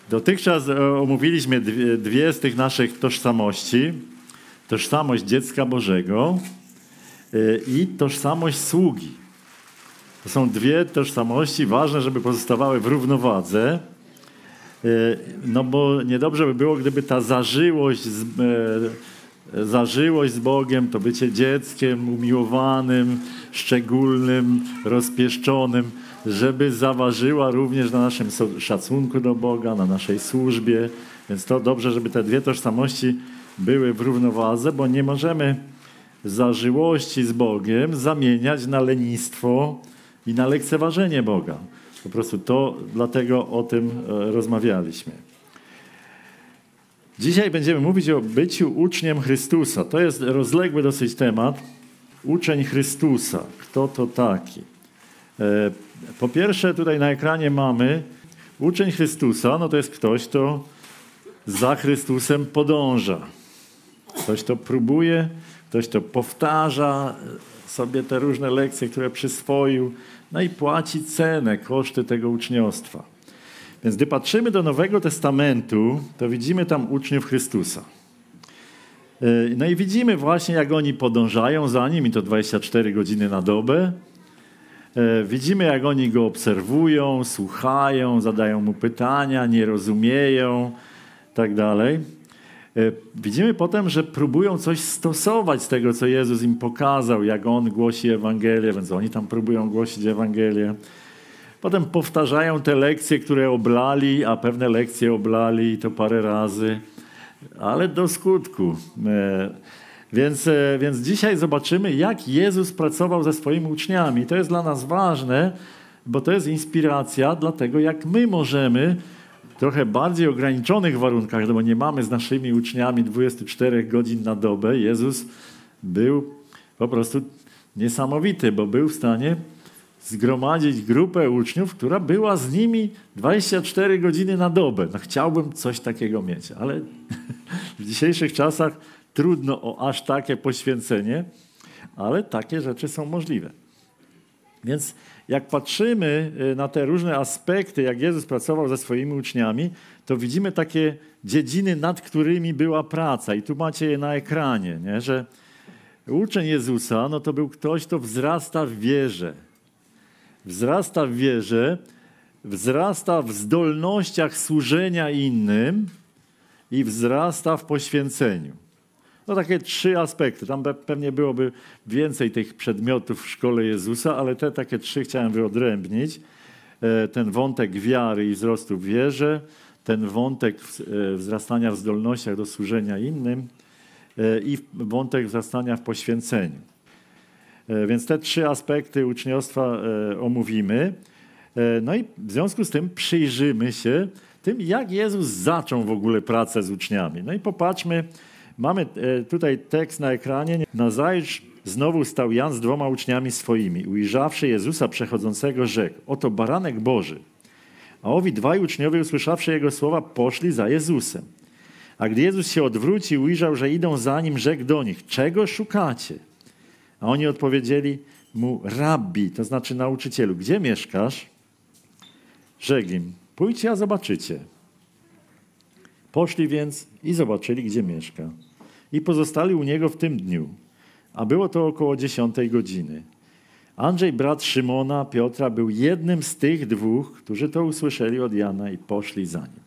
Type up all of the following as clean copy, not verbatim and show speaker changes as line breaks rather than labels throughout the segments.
Dotychczas omówiliśmy dwie z tych naszych tożsamości. Tożsamość dziecka Bożego i tożsamość sługi. To są dwie tożsamości ważne, żeby pozostawały w równowadze. No bo niedobrze by było, gdyby ta zażyłość z Bogiem, to bycie dzieckiem umiłowanym, szczególnym, rozpieszczonym, żeby zaważyła również na naszym szacunku do Boga, na naszej służbie. Więc to dobrze, żeby te dwie tożsamości były w równowadze, bo nie możemy zażyłości z Bogiem zamieniać na lenistwo i na lekceważenie Boga. Po prostu to, dlatego o tym rozmawialiśmy. Dzisiaj będziemy mówić o byciu uczniem Chrystusa. To jest rozległy dosyć temat. Uczeń Chrystusa. Kto to taki? Po pierwsze, tutaj na ekranie mamy uczeń Chrystusa. No to jest ktoś, kto za Chrystusem podąża. Ktoś, kto próbuje, ktoś, kto powtarza sobie te różne lekcje, które przyswoił, no i płaci cenę, koszty tego uczniostwa. Więc gdy patrzymy do Nowego Testamentu, to widzimy tam uczniów Chrystusa. No i widzimy właśnie, jak oni podążają za Nim, i to 24 godziny na dobę. Widzimy, jak oni Go obserwują, słuchają, zadają Mu pytania, nie rozumieją, tak dalej. Widzimy potem, że próbują coś stosować z tego, co Jezus im pokazał, jak On głosi Ewangelię, więc oni tam próbują głosić Ewangelię. Potem powtarzają te lekcje, które oblali, a pewne lekcje oblali to parę razy, ale do skutku. Więc dzisiaj zobaczymy, jak Jezus pracował ze swoimi uczniami. To jest dla nas ważne, bo to jest inspiracja dla tego, jak my możemy w trochę bardziej ograniczonych warunkach, no bo nie mamy z naszymi uczniami 24 godzin na dobę. Jezus był po prostu niesamowity, bo był w stanie zgromadzić grupę uczniów, która była z nimi 24 godziny na dobę. No, chciałbym coś takiego mieć, ale w dzisiejszych czasach trudno o aż takie poświęcenie, ale takie rzeczy są możliwe. Więc jak patrzymy na te różne aspekty, jak Jezus pracował ze swoimi uczniami, to widzimy takie dziedziny, nad którymi była praca. I tu macie je na ekranie, nie? Że uczeń Jezusa, no to był ktoś, kto wzrasta w wierze. Wzrasta w wierze, wzrasta w zdolnościach służenia innym i wzrasta w poświęceniu. No takie trzy aspekty. Tam pewnie byłoby więcej tych przedmiotów w szkole Jezusa, ale te takie trzy chciałem wyodrębnić. Ten wątek wiary i wzrostu w wierze, ten wątek wzrastania w zdolnościach do służenia innym i wątek wzrastania w poświęceniu. Więc te trzy aspekty uczniostwa omówimy. No i w związku z tym przyjrzymy się tym, jak Jezus zaczął w ogóle pracę z uczniami. No i popatrzmy, mamy tutaj tekst na ekranie. Nazajutrz znowu stał Jan z 2 uczniami swoimi. Ujrzawszy Jezusa przechodzącego, rzekł: oto baranek Boży. A owi 2 uczniowie, usłyszawszy Jego słowa, poszli za Jezusem. A gdy Jezus się odwrócił, ujrzał, że idą za Nim, rzekł do nich: czego szukacie? A oni odpowiedzieli Mu: Rabbi, to znaczy nauczycielu, gdzie mieszkasz? Rzekł im: pójdźcie, a zobaczycie. Poszli więc i zobaczyli, gdzie mieszka. I pozostali u niego w tym dniu. A było to około 10 godziny. Andrzej, brat Szymona, Piotra, był jednym z tych 2, którzy to usłyszeli od Jana i poszli za nim.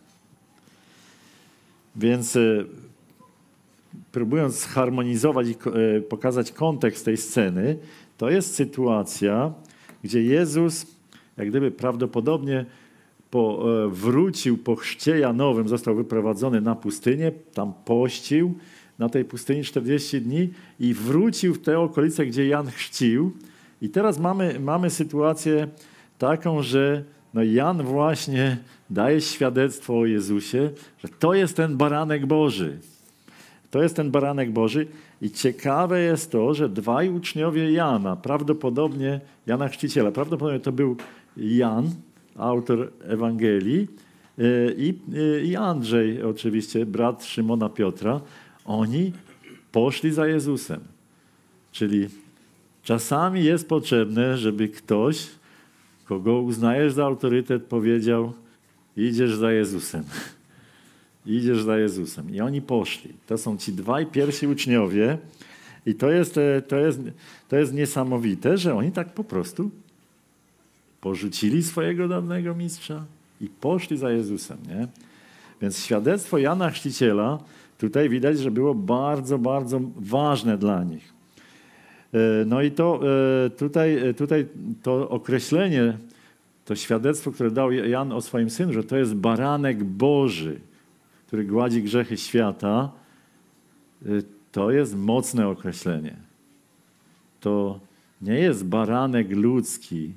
Więc próbując zharmonizować i pokazać kontekst tej sceny, to jest sytuacja, gdzie Jezus, jak gdyby prawdopodobnie wrócił po chrzcie Janowym, został wyprowadzony na pustynię, tam pościł na tej pustyni 40 dni i wrócił w te okolice, gdzie Jan chrzcił. I teraz mamy sytuację taką, że Jan właśnie daje świadectwo o Jezusie, że to jest ten baranek Boży. To jest ten baranek Boży i ciekawe jest to, że 2 uczniowie Jana, prawdopodobnie Jana Chrzciciela, prawdopodobnie to był Jan, autor Ewangelii, i Andrzej oczywiście, brat Szymona Piotra, oni poszli za Jezusem. Czyli czasami jest potrzebne, żeby ktoś, kogo uznajesz za autorytet, powiedział: idziesz za Jezusem. Idziesz za Jezusem. I oni poszli. To są ci dwaj pierwsi uczniowie. I to jest niesamowite, że oni tak po prostu porzucili swojego dawnego mistrza i poszli za Jezusem. Nie? Więc świadectwo Jana Chrzciciela tutaj widać, że było bardzo, bardzo ważne dla nich. No i to tutaj to określenie, to świadectwo, które dał Jan o swoim synu, że to jest baranek Boży, który gładzi grzechy świata, to jest mocne określenie. To nie jest baranek ludzki,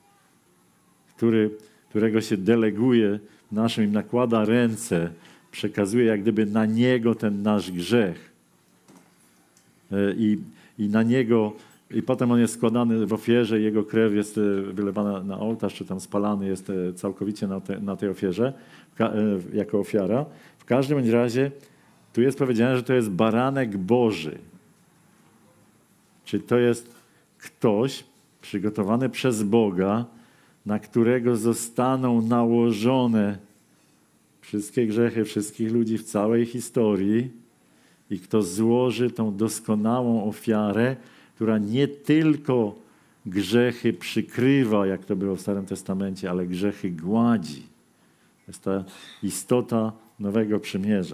którego się deleguje naszym, im nakłada ręce, przekazuje jak gdyby na niego ten nasz grzech. I na niego, i potem on jest składany w ofierze, jego krew jest wylewana na ołtarz, czy tam spalany jest całkowicie na tej ofierze, jako ofiara. W każdym razie tu jest powiedziane, że to jest baranek Boży. Czyli to jest ktoś przygotowany przez Boga, na którego zostaną nałożone wszystkie grzechy wszystkich ludzi w całej historii i kto złoży tą doskonałą ofiarę, która nie tylko grzechy przykrywa, jak to było w Starym Testamencie, ale grzechy gładzi. To jest ta istota Nowego Przymierza.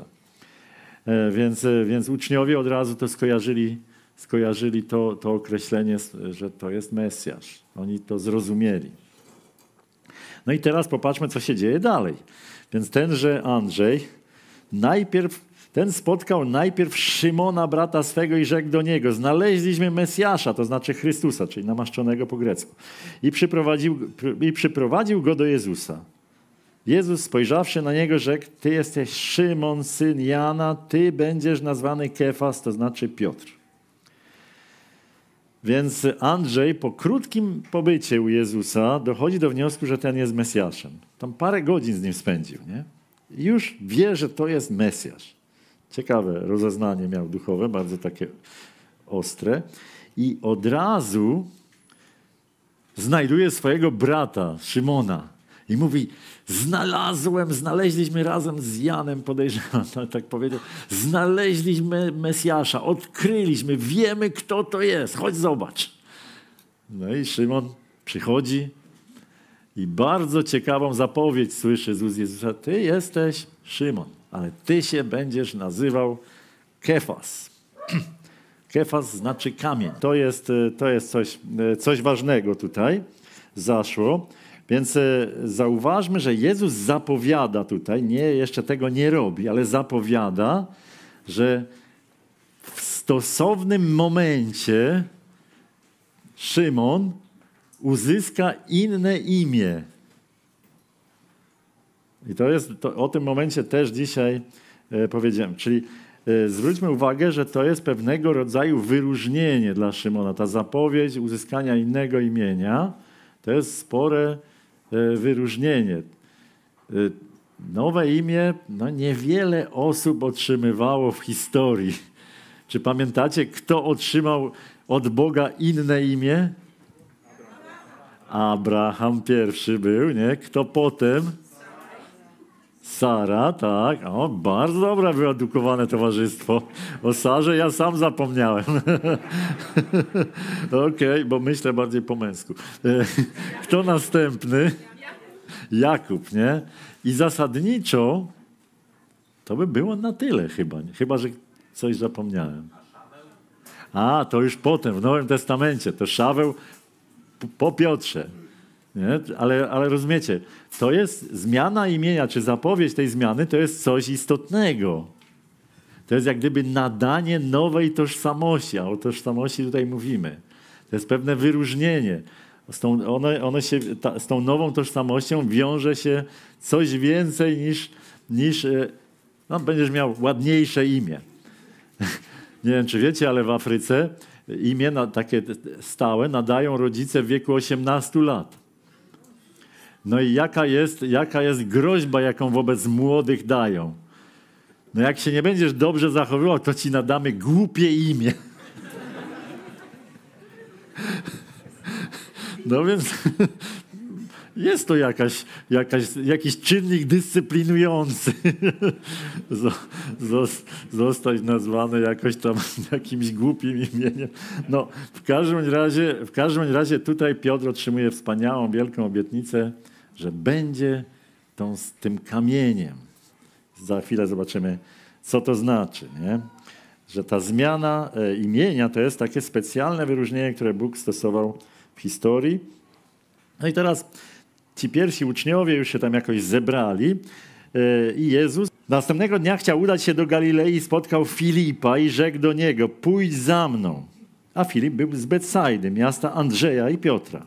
Więc uczniowie od razu to skojarzyli to określenie, że to jest Mesjasz. Oni to zrozumieli. No i teraz popatrzmy, co się dzieje dalej. Więc tenże Andrzej ten spotkał najpierw Szymona, brata swego, i rzekł do niego: znaleźliśmy Mesjasza, to znaczy Chrystusa, czyli namaszczonego po grecku. I przyprowadził go do Jezusa. Jezus, spojrzawszy na niego, rzekł: ty jesteś Szymon, syn Jana, ty będziesz nazwany Kefas, to znaczy Piotr. Więc Andrzej po krótkim pobycie u Jezusa dochodzi do wniosku, że ten jest Mesjaszem. Tam parę godzin z nim spędził, nie? I już wie, że to jest Mesjasz. Ciekawe rozeznanie miał duchowe, bardzo takie ostre. I od razu znajduje swojego brata, Szymona. I mówi: znaleźliśmy razem z Janem, podejrzewam, tak powiedział, znaleźliśmy Mesjasza, odkryliśmy, wiemy, kto to jest, chodź zobacz. No i Szymon przychodzi i bardzo ciekawą zapowiedź słyszy z ust Jezusa: ty jesteś Szymon, ale ty się będziesz nazywał Kefas. Kefas znaczy kamień. To jest coś ważnego tutaj zaszło. Więc zauważmy, że Jezus zapowiada tutaj, jeszcze tego nie robi, ale zapowiada, że w stosownym momencie Szymon uzyska inne imię. I o tym momencie też dzisiaj powiedziałem. Czyli zwróćmy uwagę, że to jest pewnego rodzaju wyróżnienie dla Szymona. Ta zapowiedź uzyskania innego imienia to jest spore wyróżnienie. Nowe imię niewiele osób otrzymywało w historii. Czy pamiętacie, kto otrzymał od Boga inne imię? Abraham pierwszy był, nie? Kto potem? Sara, tak. O, bardzo dobre wyedukowane towarzystwo. O Sarze ja sam zapomniałem. Okej, bo myślę bardziej po męsku. Kto następny? Jakub, nie? I zasadniczo to by było na tyle chyba. Chyba, że coś zapomniałem. A, to już potem, w Nowym Testamencie. To Szaweł po Piotrze. Nie? Ale rozumiecie, to jest zmiana imienia, czy zapowiedź tej zmiany, to jest coś istotnego. To jest jak gdyby nadanie nowej tożsamości, a o tożsamości tutaj mówimy. To jest pewne wyróżnienie. Z tą nową tożsamością wiąże się coś więcej niż będziesz miał ładniejsze imię. Nie wiem, czy wiecie, ale w Afryce imię takie stałe nadają rodzice w wieku 18 lat. No i jaka jest groźba, jaką wobec młodych dają? No jak się nie będziesz dobrze zachowywał, to ci nadamy głupie imię. No więc jest to jakiś czynnik dyscyplinujący. Zostać nazwany jakoś tam jakimś głupim imieniem. No, w każdym razie tutaj Piotr otrzymuje wspaniałą, wielką obietnicę, że będzie tym kamieniem. Za chwilę zobaczymy, co to znaczy, nie? Że ta zmiana imienia to jest takie specjalne wyróżnienie, które Bóg stosował w historii. No i teraz ci pierwsi uczniowie już się tam jakoś zebrali i Jezus następnego dnia chciał udać się do Galilei, spotkał Filipa i rzekł do niego: pójdź za mną. A Filip był z Betsajdy, miasta Andrzeja i Piotra.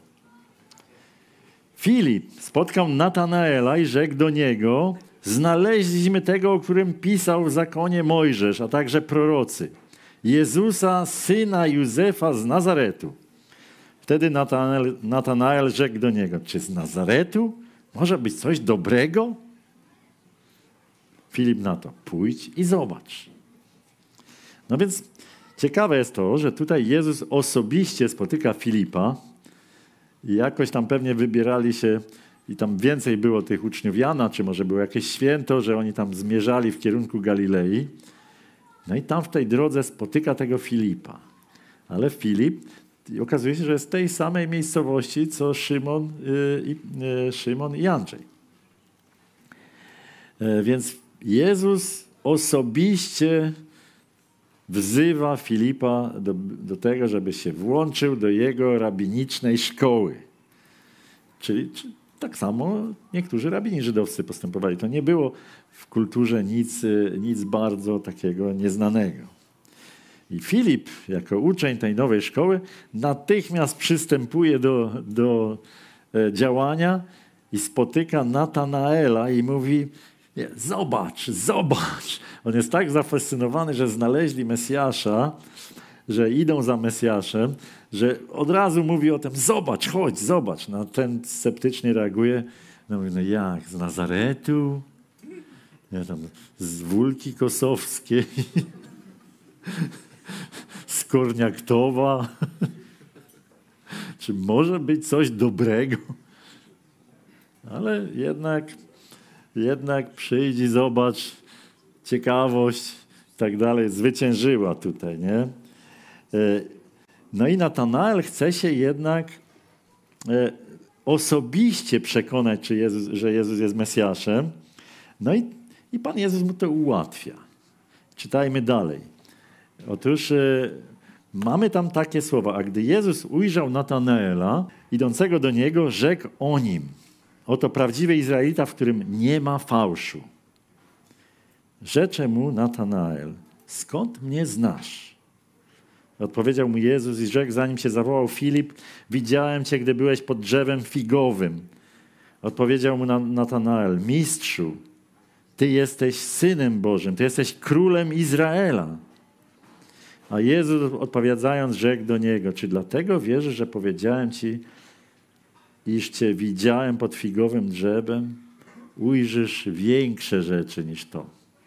Filip spotkał Natanaela i rzekł do niego: znaleźliśmy tego, o którym pisał w zakonie Mojżesz, a także prorocy, Jezusa, syna Józefa z Nazaretu. Wtedy Natanael rzekł do niego: czy z Nazaretu może być coś dobrego? Filip na to: pójdź i zobacz. No więc ciekawe jest to, że tutaj Jezus osobiście spotyka Filipa i jakoś tam pewnie wybierali się i tam więcej było tych uczniów Jana, czy może było jakieś święto, że oni tam zmierzali w kierunku Galilei. No i tam w tej drodze spotyka tego Filipa. Ale Filip okazuje się, że jest z tej samej miejscowości, co Szymon i Andrzej. Więc Jezus osobiście wzywa Filipa do tego, żeby się włączył do jego rabinicznej szkoły. Czyli tak samo niektórzy rabini żydowscy postępowali. To nie było w kulturze nic bardzo takiego nieznanego. I Filip, jako uczeń tej nowej szkoły, natychmiast przystępuje do działania i spotyka Natanaela i mówi: zobacz. On jest tak zafascynowany, że znaleźli Mesjasza, że idą za Mesjaszem, że od razu mówi o tym: zobacz, chodź, zobacz. No, ten sceptycznie reaguje. No, mówi: no jak, z Nazaretu? Ja tam z Wólki Kosowskiej? Z Korniaktowa? Czy może być coś dobrego? Ale jednak przyjdź i zobacz, ciekawość i tak dalej zwyciężyła tutaj, nie? No i Natanael chce się jednak osobiście przekonać, że Jezus jest Mesjaszem. No i Pan Jezus mu to ułatwia. Czytajmy dalej. Otóż mamy tam takie słowa: a gdy Jezus ujrzał Natanaela idącego do niego, rzekł o nim: oto prawdziwy Izraelita, w którym nie ma fałszu. Rzecze mu Natanael: skąd mnie znasz? Odpowiedział mu Jezus i rzekł, zanim się zawołał Filip: widziałem cię, gdy byłeś pod drzewem figowym. Odpowiedział mu Natanael: mistrzu, ty jesteś Synem Bożym, ty jesteś Królem Izraela. A Jezus odpowiadając rzekł do niego: czy dlatego wierzysz, że powiedziałem ci, iż cię widziałem pod figowym drzewem? Ujrzysz większe rzeczy niż to.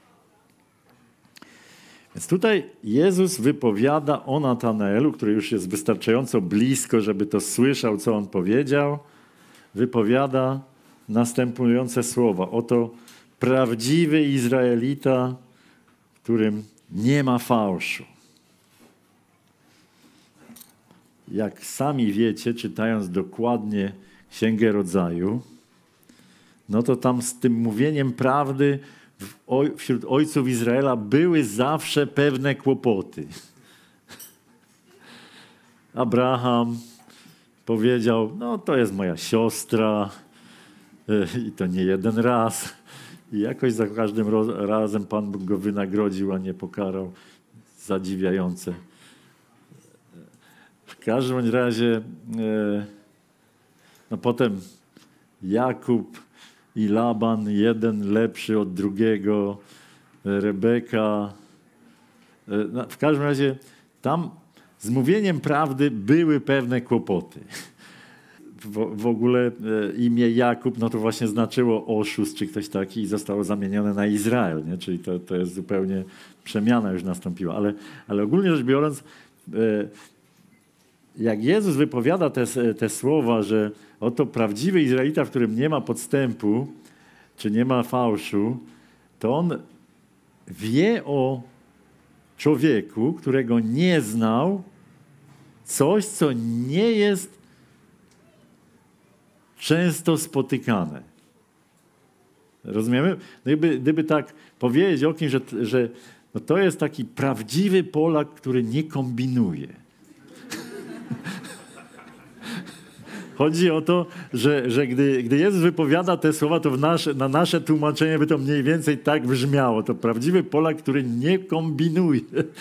Więc tutaj Jezus wypowiada o Natanaelu, który już jest wystarczająco blisko, żeby to słyszał, co on powiedział. Wypowiada następujące słowa: oto prawdziwy Izraelita, w którym nie ma fałszu. Jak sami wiecie, czytając dokładnie Księgę Rodzaju, no to tam z tym mówieniem prawdy wśród ojców Izraela były zawsze pewne kłopoty. Abraham powiedział: no to jest moja siostra, i to nie jeden raz. I jakoś za każdym razem Pan Bóg go wynagrodził, a nie pokarał. Zadziwiające. W każdym razie no potem Jakub i Laban, jeden lepszy od drugiego, Rebeka. No, w każdym razie tam z mówieniem prawdy były pewne kłopoty. W ogóle imię Jakub, no to właśnie znaczyło oszust czy ktoś taki i zostało zamienione na Izrael, nie? Czyli to jest zupełnie przemiana już nastąpiła. Ale ogólnie rzecz biorąc, jak Jezus wypowiada te słowa, że oto prawdziwy Izraelita, w którym nie ma podstępu, czy nie ma fałszu, to on wie o człowieku, którego nie znał, coś, co nie jest często spotykane. Rozumiemy? No gdyby tak powiedzieć o kimś, że no to jest taki prawdziwy Polak, który nie kombinuje. Chodzi o to, że gdy Jezus wypowiada te słowa, to na nasze tłumaczenie by to mniej więcej tak brzmiało. To prawdziwy Polak, który nie kombinuje.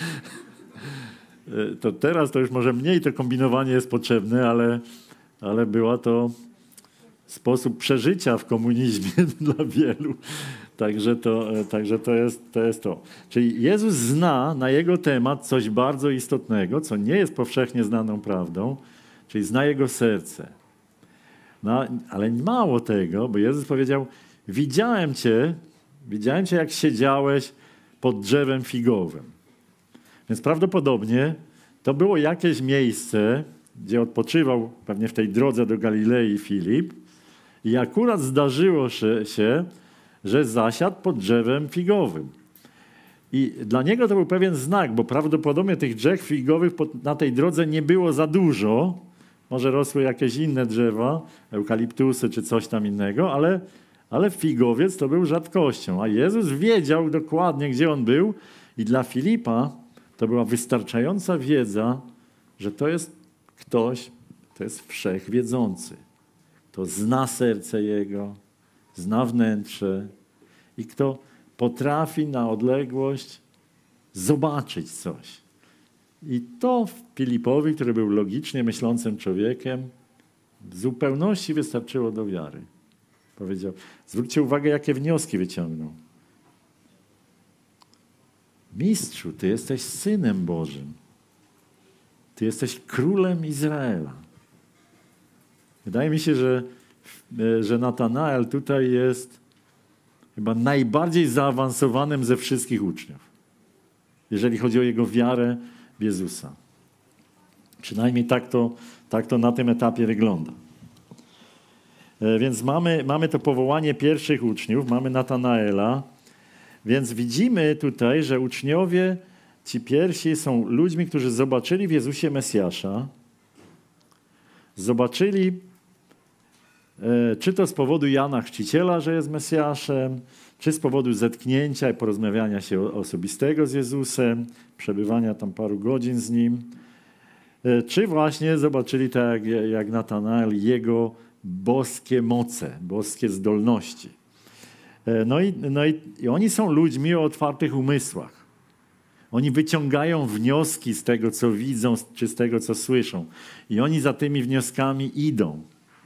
To teraz to już może mniej to kombinowanie jest potrzebne, ale była to sposób przeżycia w komunizmie dla wielu. Także to jest to. Czyli Jezus zna na jego temat coś bardzo istotnego, co nie jest powszechnie znaną prawdą, czyli zna jego serce. No, ale mało tego, bo Jezus powiedział, widziałem cię, jak siedziałeś pod drzewem figowym. Więc prawdopodobnie to było jakieś miejsce, gdzie odpoczywał pewnie w tej drodze do Galilei Filip i akurat zdarzyło się, że zasiadł pod drzewem figowym. I dla niego to był pewien znak, bo prawdopodobnie tych drzew figowych na tej drodze nie było za dużo. Może rosły jakieś inne drzewa, eukaliptusy czy coś tam innego, ale figowiec to był rzadkością. A Jezus wiedział dokładnie, gdzie on był i dla Filipa to była wystarczająca wiedza, że to jest ktoś, kto jest wszechwiedzący. Kto zna serce jego, zna wnętrze i kto potrafi na odległość zobaczyć coś. I to Filipowi, który był logicznie myślącym człowiekiem, w zupełności wystarczyło do wiary. Powiedział, zwróćcie uwagę, jakie wnioski wyciągnął. Mistrzu, Ty jesteś Synem Bożym. Ty jesteś Królem Izraela. Wydaje mi się, że Natanael tutaj jest chyba najbardziej zaawansowanym ze wszystkich uczniów, jeżeli chodzi o jego wiarę w Jezusa. Przynajmniej tak to na tym etapie wygląda. Więc mamy to powołanie pierwszych uczniów, mamy Natanaela, więc widzimy tutaj, że uczniowie, ci pierwsi są ludźmi, którzy zobaczyli w Jezusie Mesjasza, zobaczyli czy to z powodu Jana Chrzciciela, że jest Mesjaszem, czy z powodu zetknięcia i porozmawiania się osobistego z Jezusem, przebywania tam paru godzin z Nim, czy właśnie zobaczyli tak jak Natanael Jego boskie moce, boskie zdolności. I oni są ludźmi o otwartych umysłach. Oni wyciągają wnioski z tego, co widzą, czy z tego, co słyszą. I oni za tymi wnioskami idą.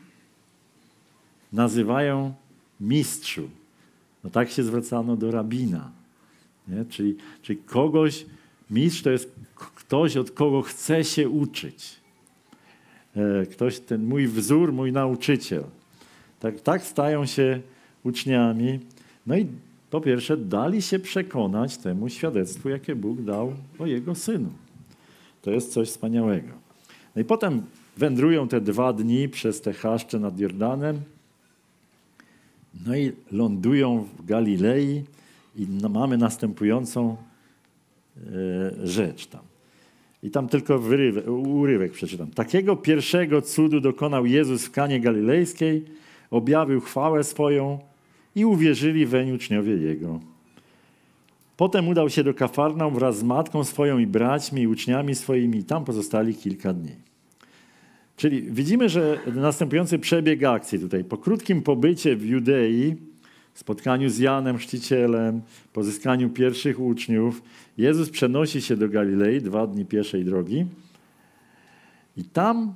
Nazywają mistrzu. No tak się zwracano do rabina. Nie? Czyli kogoś, mistrz to jest ktoś, od kogo chce się uczyć. Ktoś, ten mój wzór, mój nauczyciel. Tak stają się uczniami. No i po pierwsze dali się przekonać temu świadectwu, jakie Bóg dał o Jego Synu. To jest coś wspaniałego. No i potem wędrują te 2 dni przez te chaszcze nad Jordanem. No i lądują w Galilei i mamy następującą rzecz tam. I tam tylko urywek przeczytam. Takiego pierwszego cudu dokonał Jezus w Kanie Galilejskiej, objawił chwałę swoją i uwierzyli weń uczniowie Jego. Potem udał się do Kafarnaum wraz z matką swoją i braćmi i uczniami swoimi i tam pozostali kilka dni. Czyli widzimy, że następujący przebieg akcji tutaj. Po krótkim pobycie w Judei, spotkaniu z Janem Chrzcicielem, pozyskaniu pierwszych uczniów, Jezus przenosi się do Galilei, 2 dni pieszej drogi. I tam,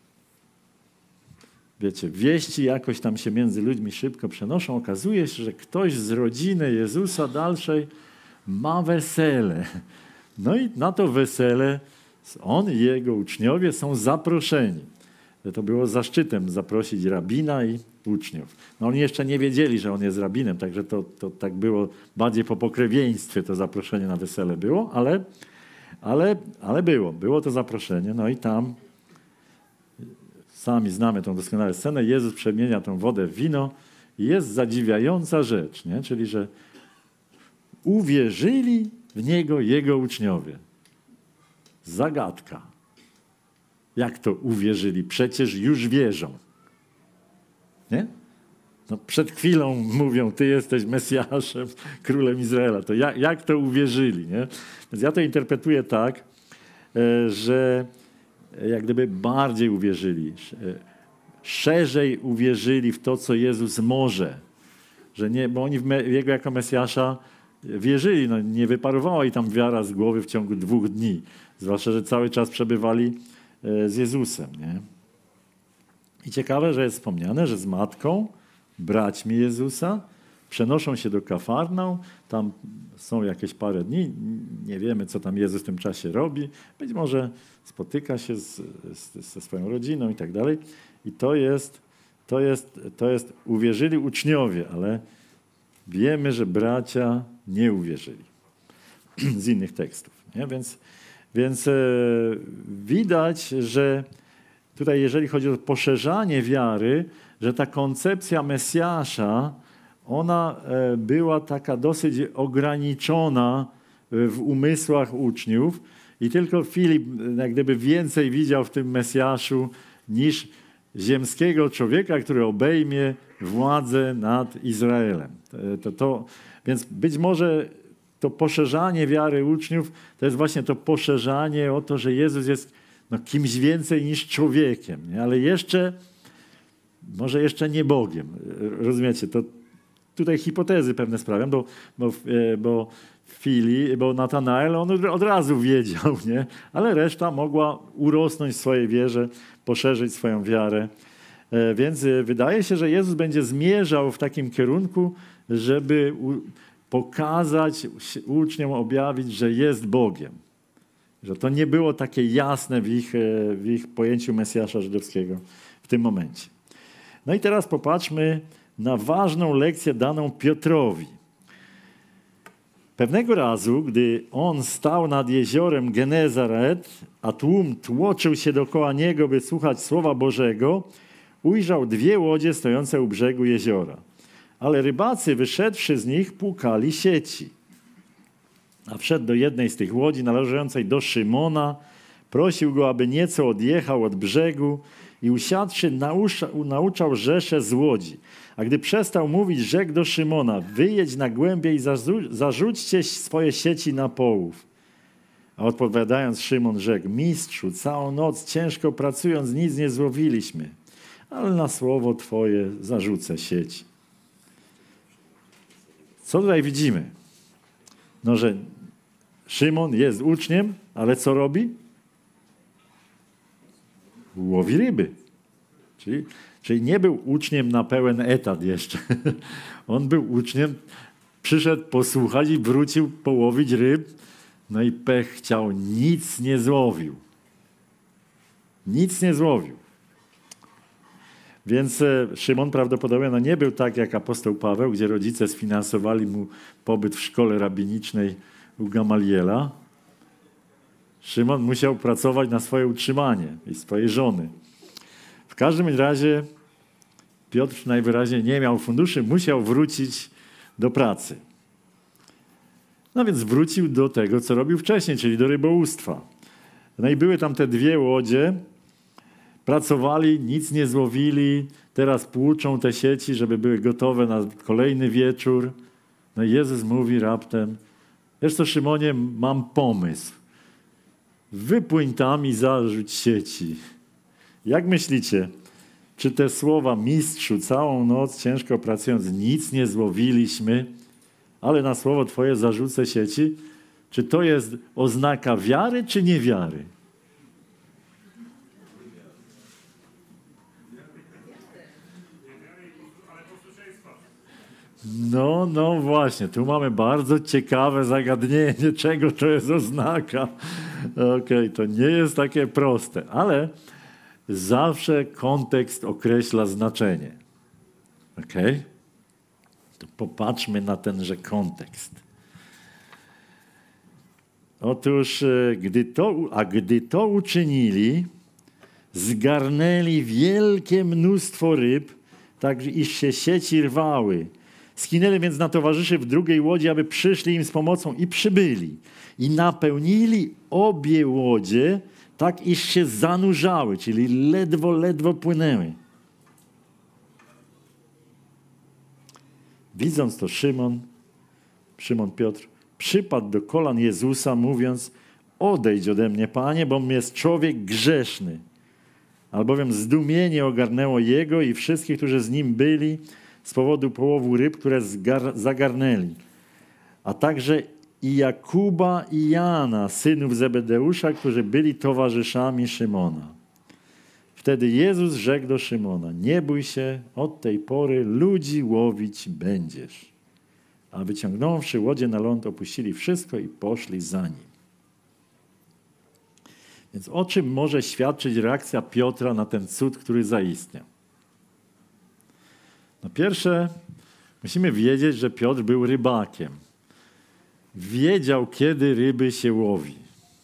wiecie, wieści jakoś tam się między ludźmi szybko przenoszą. Okazuje się, że ktoś z rodziny Jezusa dalszej ma wesele. No i na to wesele on i jego uczniowie są zaproszeni. To było zaszczytem zaprosić rabina i uczniów. No oni jeszcze nie wiedzieli, że on jest rabinem, także to tak było bardziej po pokrewieństwie to zaproszenie na wesele było, ale było to zaproszenie. No i tam Sami znamy tą doskonałą scenę. Jezus przemienia tą wodę w wino i jest zadziwiająca rzecz, nie? Czyli że uwierzyli w Niego Jego uczniowie. Zagadka. Jak to uwierzyli? Przecież już wierzą. Nie? No przed chwilą mówią, Ty jesteś Mesjaszem, Królem Izraela. To jak to uwierzyli? Nie? Więc ja to interpretuję tak, że jak gdyby bardziej uwierzyli, szerzej uwierzyli w to, co Jezus może. Że nie, bo oni w Jego jako Mesjasza wierzyli. No, nie wyparowała i tam wiara z głowy w ciągu 2 dni. Zwłaszcza, że cały czas przebywali z Jezusem. Nie? I ciekawe, że jest wspomniane, że z matką, braćmi Jezusa przenoszą się do Kafarnaum. Tam są jakieś parę dni. Nie wiemy, co tam Jezus w tym czasie robi. Być może spotyka się ze swoją rodziną i tak dalej. I to jest uwierzyli uczniowie, ale wiemy, że bracia nie uwierzyli. Z innych tekstów. Nie? Więc widać, że tutaj, jeżeli chodzi o poszerzanie wiary, że ta koncepcja Mesjasza, ona była taka dosyć ograniczona w umysłach uczniów i tylko Filip jak gdyby więcej widział w tym Mesjaszu niż ziemskiego człowieka, który obejmie władzę nad Izraelem. Więc być może to poszerzanie wiary uczniów to jest właśnie to poszerzanie o to, że Jezus jest kimś więcej niż człowiekiem, nie? Ale może jeszcze nie Bogiem. Rozumiecie? To tutaj hipotezy pewne sprawiam, bo Natanael on od razu wiedział, nie? Ale reszta mogła urosnąć w swojej wierze, poszerzyć swoją wiarę. Więc wydaje się, że Jezus będzie zmierzał w takim kierunku, żeby pokazać uczniom, objawić, że jest Bogiem. Że to nie było takie jasne w ich pojęciu Mesjasza żydowskiego w tym momencie. No i teraz popatrzmy na ważną lekcję daną Piotrowi. Pewnego razu, gdy on stał nad jeziorem Genezaret, a tłum tłoczył się dookoła niego, by słuchać Słowa Bożego, ujrzał 2 łodzie stojące u brzegu jeziora. Ale rybacy, wyszedłszy z nich, płukali sieci. A wszedł do jednej z tych łodzi, należącej do Szymona, prosił go, aby nieco odjechał od brzegu i usiadłszy nauczał rzeszę z łodzi. A gdy przestał mówić, rzekł do Szymona, wyjedź na głębię i zarzućcie swoje sieci na połów. A odpowiadając Szymon rzekł, mistrzu, całą noc ciężko pracując nic nie złowiliśmy, ale na słowo Twoje zarzucę sieci. Co tutaj widzimy? No, że Szymon jest uczniem, ale co robi? Łowi ryby. Czyli nie był uczniem na pełen etat jeszcze. On był uczniem, przyszedł posłuchać i wrócił połowić ryb. No i pech chciał, nic nie złowił. Nic nie złowił. Więc Szymon prawdopodobnie nie był tak jak apostoł Paweł, gdzie rodzice sfinansowali mu pobyt w szkole rabinicznej u Gamaliela. Szymon musiał pracować na swoje utrzymanie i swojej żony. W każdym razie Piotr najwyraźniej nie miał funduszy, musiał wrócić do pracy. No więc wrócił do tego, co robił wcześniej, czyli do rybołówstwa. No i były tam te 2 łodzie, pracowali, nic nie złowili, teraz płuczą te sieci, żeby były gotowe na kolejny wieczór. No i Jezus mówi raptem, wiesz co, Szymonie, mam pomysł. Wypłyń tam i zarzuć sieci. Jak myślicie, czy te słowa mistrzu, całą noc ciężko pracując, nic nie złowiliśmy, ale na słowo Twoje zarzucę sieci, czy to jest oznaka wiary, czy niewiary? No właśnie, tu mamy bardzo ciekawe zagadnienie, czego to jest oznaka. Okej, to nie jest takie proste, ale zawsze kontekst określa znaczenie. Okej? To popatrzmy na tenże kontekst. Otóż, gdy to uczynili, zgarnęli wielkie mnóstwo ryb, tak iż się sieci rwały. Skinęli więc na towarzyszy w drugiej łodzi, aby przyszli im z pomocą i przybyli. I napełnili obie łodzie, tak iż się zanurzały, czyli ledwo płynęły. Widząc to Szymon Piotr, przypadł do kolan Jezusa, mówiąc: odejdź ode mnie, Panie, bo jest człowiek grzeszny. Albowiem zdumienie ogarnęło jego i wszystkich, którzy z nim byli, z powodu połowu ryb, które zagarnęli. A także i Jakuba i Jana, synów Zebedeusza, którzy byli towarzyszami Szymona. Wtedy Jezus rzekł do Szymona: nie bój się, od tej pory ludzi łowić będziesz. A wyciągnąwszy łodzie na ląd, opuścili wszystko i poszli za nim. Więc o czym może świadczyć reakcja Piotra na ten cud, który zaistniał? No pierwsze, musimy wiedzieć, że Piotr był rybakiem. Wiedział, kiedy ryby się łowi.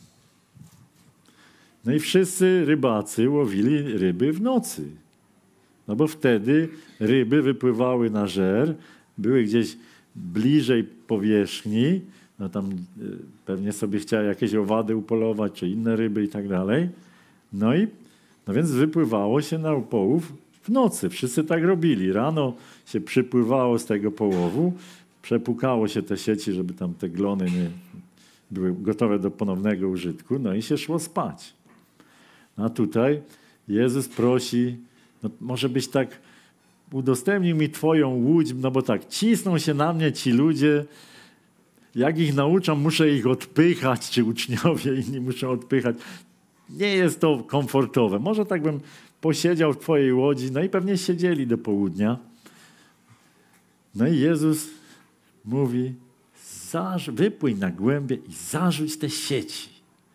No i wszyscy rybacy łowili ryby w nocy. No bo wtedy ryby wypływały na żer, były gdzieś bliżej powierzchni, no tam pewnie sobie chciały jakieś owady upolować, czy inne ryby i tak dalej. No więc wypływało się na połów w nocy. Wszyscy tak robili. Rano się przypływało z tego połowu, przepłukało się te sieci, żeby tam te glony nie były gotowe do ponownego użytku, no i się szło spać. A tutaj Jezus prosi, no może byś tak udostępnił mi twoją łódź, no bo tak, cisną się na mnie ci ludzie, jak ich nauczam, muszę ich odpychać, czy uczniowie inni muszą odpychać. Nie jest to komfortowe. Może tak bym posiedział w twojej łodzi, no i pewnie siedzieli do południa. No i Jezus mówi: wypłyń na głębie i zarzuć te sieci.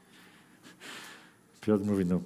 Piotr mówi: no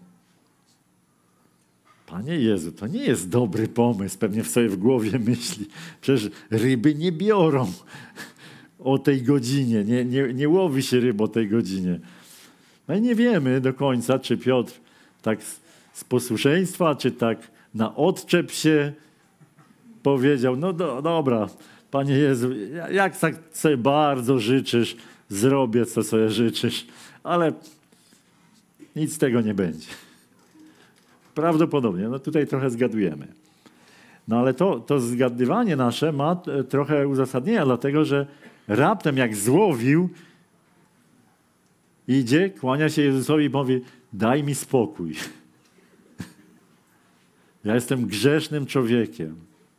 Panie Jezu, to nie jest dobry pomysł. Pewnie sobie w głowie myśli. Przecież ryby nie biorą o tej godzinie. Nie łowi się ryb o tej godzinie. No i nie wiemy do końca, czy Piotr tak z posłuszeństwa, czy tak na odczep się powiedział: no dobra, Panie Jezu, jak tak sobie bardzo życzysz, zrobię, co sobie życzysz, ale nic z tego nie będzie. Prawdopodobnie, no tutaj trochę zgadujemy. No ale to zgadywanie nasze ma trochę uzasadnienia, dlatego że raptem jak złowił, idzie, kłania się Jezusowi i mówi: daj mi spokój. Ja jestem grzesznym człowiekiem.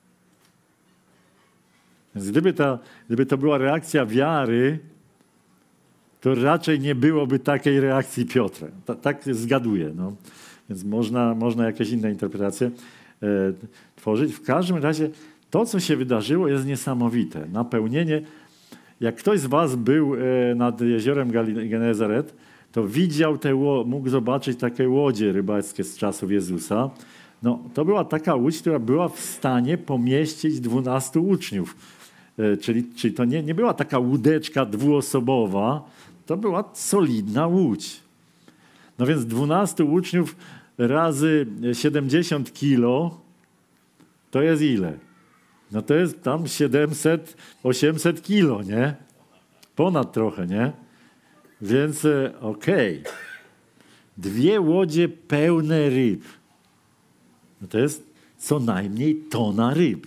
Więc gdyby to była reakcja wiary, to raczej nie byłoby takiej reakcji Piotra. Tak zgaduję. No. Więc można jakieś inne interpretacje tworzyć. W każdym razie to, co się wydarzyło, jest niesamowite. Napełnienie. Jak ktoś z was był nad jeziorem Genezaret, to widział mógł zobaczyć takie łodzie rybackie z czasów Jezusa. No, to była taka łódź, która była w stanie pomieścić 12 uczniów. Czyli to nie była taka łódeczka dwuosobowa, to była solidna łódź. No więc 12 uczniów razy 70 kilo to jest ile? No to jest tam 700-800 kilo, nie? Ponad trochę, nie? Więc okej. 2 łodzie pełne ryb. No to jest co najmniej tona ryb.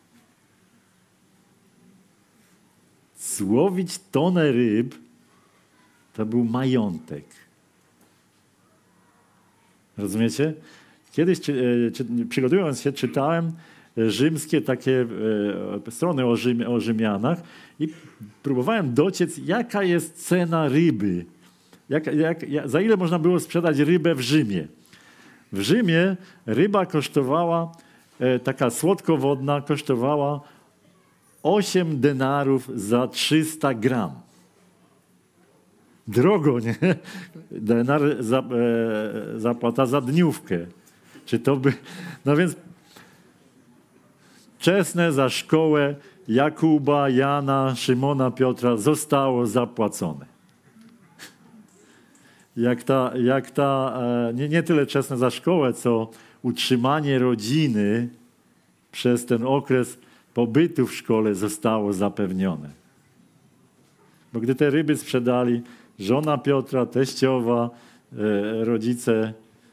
Złowić tonę ryb to był majątek. Rozumiecie? Kiedyś przygotowując się, czytałem rzymskie takie strony o Rzymianach i próbowałem dociec, jaka jest cena ryby. Za ile można było sprzedać rybę w Rzymie. W Rzymie ryba kosztowała, taka słodkowodna, kosztowała 8 denarów za 300 gram. Drogo, nie? Denar zapłata za dniówkę. Czy to by... No więc czesne za szkołę Jakuba, Jana, Szymona, Piotra zostało zapłacone. nie tyle czesne za szkołę, co utrzymanie rodziny przez ten okres pobytu w szkole zostało zapewnione. Bo gdy te ryby sprzedali, żona Piotra, teściowa, rodzice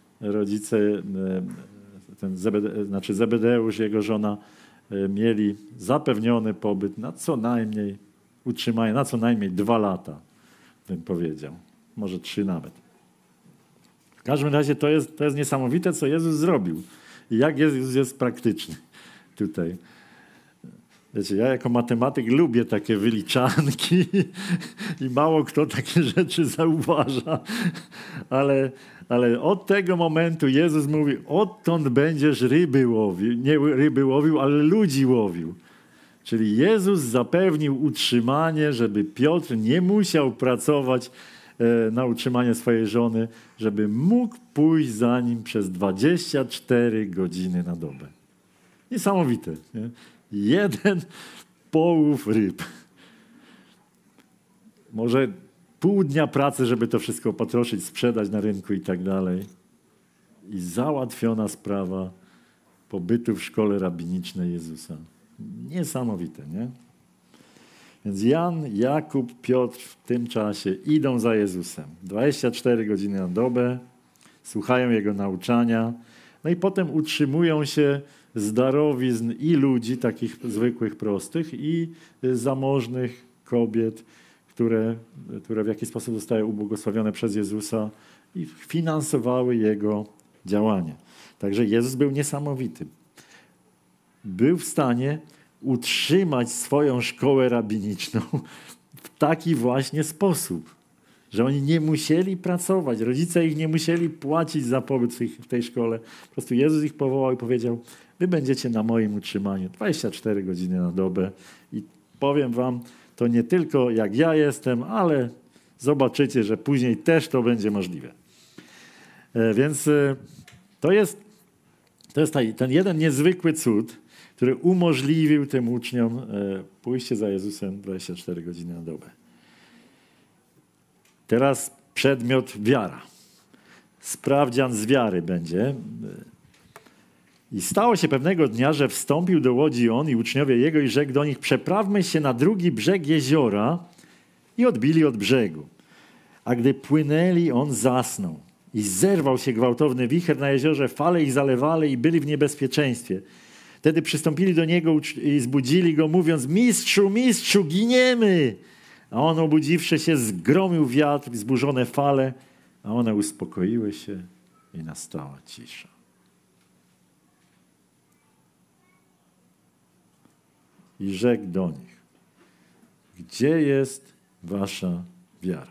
Zebedeusz, jego żona, mieli zapewniony pobyt na co najmniej, utrzymanie na co najmniej 2 lata, bym powiedział. Może 3 nawet. W każdym razie to jest niesamowite, co Jezus zrobił. I jak Jezus jest praktyczny tutaj. Wiecie, ja jako matematyk lubię takie wyliczanki i mało kto takie rzeczy zauważa. Ale od tego momentu Jezus mówi, odtąd będziesz ryby łowił. Nie ryby łowił, ale ludzi łowił. Czyli Jezus zapewnił utrzymanie, żeby Piotr nie musiał pracować na utrzymanie swojej żony, żeby mógł pójść za nim przez 24 godziny na dobę. Niesamowite. Nie? 1 połów ryb. Może pół dnia pracy, żeby to wszystko opatroszyć, sprzedać na rynku i tak dalej. I załatwiona sprawa pobytu w szkole rabinicznej Jezusa. Niesamowite, nie? Więc Jan, Jakub, Piotr w tym czasie idą za Jezusem. 24 godziny na dobę, słuchają Jego nauczania, no i potem utrzymują się z darowizn i ludzi, takich zwykłych, prostych, i zamożnych kobiet, które w jakiś sposób zostały ubłogosławione przez Jezusa i finansowały Jego działanie. Także Jezus był niesamowity. Był w stanie utrzymać swoją szkołę rabiniczną w taki właśnie sposób, że oni nie musieli pracować, rodzice ich nie musieli płacić za pobyt w tej szkole. Po prostu Jezus ich powołał i powiedział, wy będziecie na moim utrzymaniu 24 godziny na dobę i powiem wam, to nie tylko jak ja jestem, ale zobaczycie, że później też to będzie możliwe. Więc to jest ten jeden niezwykły cud, który umożliwił tym uczniom pójście za Jezusem 24 godziny na dobę. Teraz przedmiot wiara. Sprawdzian z wiary będzie. I stało się pewnego dnia, że wstąpił do łodzi on i uczniowie jego i rzekł do nich, przeprawmy się na drugi brzeg jeziora, i odbili od brzegu. A gdy płynęli, on zasnął i zerwał się gwałtowny wicher na jeziorze, fale ich zalewały i byli w niebezpieczeństwie. Wtedy przystąpili do niego i zbudzili go, mówiąc, mistrzu, mistrzu, giniemy! A on, obudziwszy się, zgromił wiatr i zburzone fale, a one uspokoiły się i nastała cisza. I rzekł do nich, gdzie jest wasza wiara?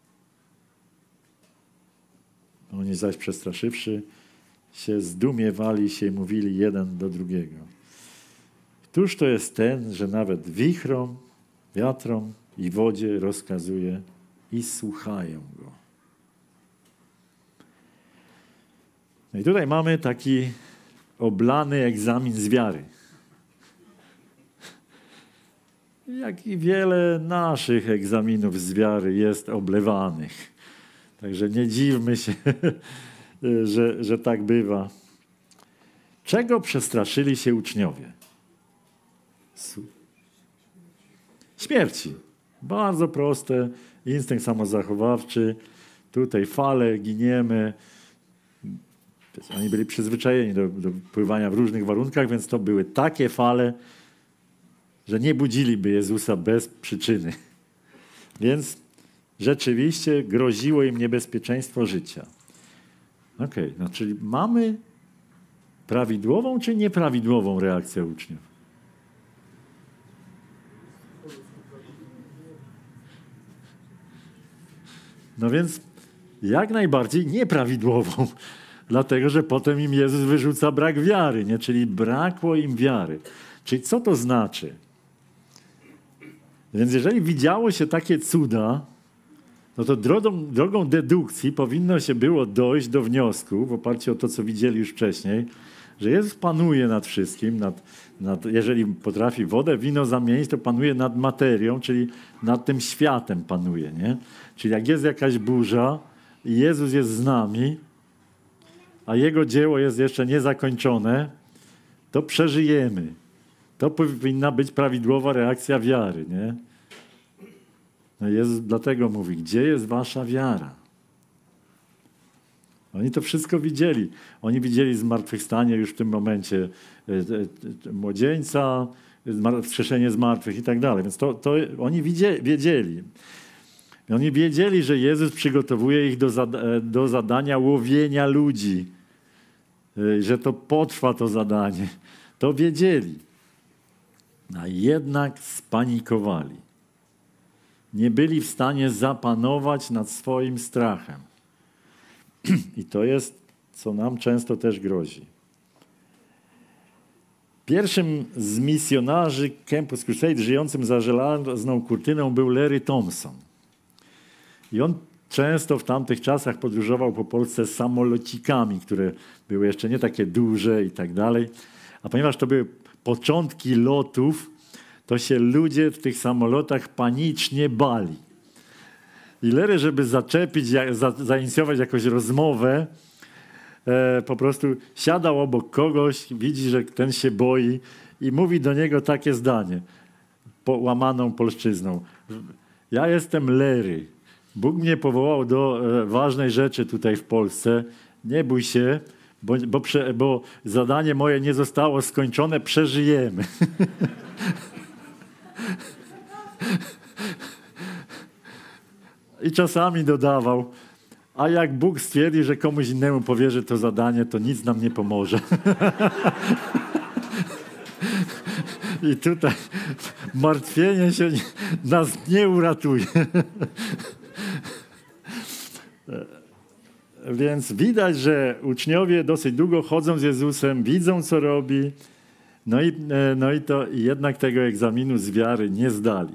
Oni zaś przestraszywszy się, zdumiewali się i mówili jeden do drugiego. Któż to jest ten, że nawet wichrom, wiatrom i wodzie rozkazuje i słuchają go? No i tutaj mamy taki oblany egzamin z wiary. Jak i wiele naszych egzaminów z wiary jest oblewanych. Także nie dziwmy się, że tak bywa. Czego przestraszyli się uczniowie? Śmierci. Bardzo proste. Instynkt samozachowawczy. Tutaj fale, giniemy. Oni byli przyzwyczajeni do pływania w różnych warunkach, więc to były takie fale, że nie budziliby Jezusa bez przyczyny. Więc rzeczywiście groziło im niebezpieczeństwo życia. Okej, no czyli mamy prawidłową czy nieprawidłową reakcję uczniów? No więc jak najbardziej nieprawidłową, dlatego że potem im Jezus wyrzuca brak wiary, nie? Czyli brakło im wiary. Czyli co to znaczy? Więc jeżeli widziało się takie cuda, no to drogą dedukcji powinno się było dojść do wniosku, w oparciu o to, co widzieli już wcześniej, że Jezus panuje nad wszystkim, jeżeli potrafi wodę w wino zamienić, to panuje nad materią, czyli nad tym światem panuje. Nie? Czyli jak jest jakaś burza i Jezus jest z nami, a Jego dzieło jest jeszcze niezakończone, to przeżyjemy. To powinna być prawidłowa reakcja wiary, nie? No Jezus dlatego mówi, gdzie jest wasza wiara? Oni to wszystko widzieli. Oni widzieli zmartwychwstanie już w tym momencie młodzieńca, wskrzeszenie z martwych i tak dalej. Więc to oni wiedzieli. Oni wiedzieli, że Jezus przygotowuje ich do zadania łowienia ludzi. Że to potrwa to zadanie. To wiedzieli. A jednak spanikowali. Nie byli w stanie zapanować nad swoim strachem. I to jest, co nam często też grozi. Pierwszym z misjonarzy Campus Crusade żyjącym za żelazną kurtyną był Larry Thompson. I on często w tamtych czasach podróżował po Polsce samolocikami, które były jeszcze nie takie duże i tak dalej. A ponieważ to były początki lotów, to się ludzie w tych samolotach panicznie bali. I Larry, żeby zaczepić, zainicjować jakąś rozmowę, po prostu siadał obok kogoś, widzi, że ten się boi i mówi do niego takie zdanie, łamaną polszczyzną. Ja jestem Larry. Bóg mnie powołał do ważnej rzeczy tutaj w Polsce. Nie bój się, bo zadanie moje nie zostało skończone, przeżyjemy. I czasami dodawał, a jak Bóg stwierdzi, że komuś innemu powierzy to zadanie, to nic nam nie pomoże. I tutaj martwienie się nas nie uratuje. Więc widać, że uczniowie dosyć długo chodzą z Jezusem, widzą, co robi, no i to jednak tego egzaminu z wiary nie zdali.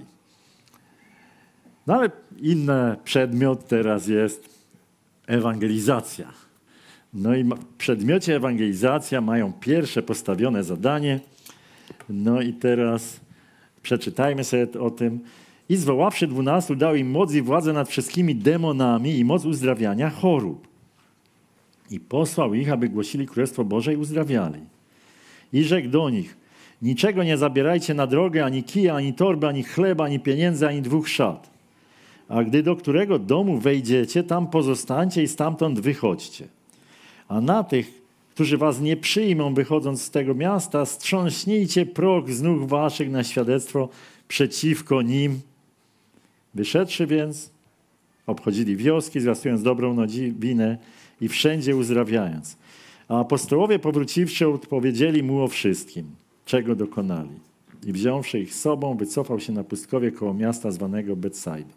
No ale inny przedmiot teraz jest ewangelizacja. No i w przedmiocie ewangelizacja mają pierwsze postawione zadanie. No i teraz przeczytajmy sobie o tym. I zwoławszy 12, dał im moc i władzę nad wszystkimi demonami i moc uzdrawiania chorób. I posłał ich, aby głosili Królestwo Boże i uzdrawiali. I rzekł do nich, niczego nie zabierajcie na drogę, ani kija, ani torby, ani chleba, ani pieniędzy, ani 2 szat. A gdy do którego domu wejdziecie, tam pozostańcie i stamtąd wychodźcie. A na tych, którzy was nie przyjmą, wychodząc z tego miasta, strząśnijcie proch z nóg waszych na świadectwo przeciwko nim. Wyszedłszy więc, obchodzili wioski, zwiastując dobrą nowinę i wszędzie uzdrawiając. A apostołowie powróciwszy, odpowiedzieli mu o wszystkim, czego dokonali. I wziąwszy ich z sobą, wycofał się na pustkowie koło miasta zwanego Betsaidą.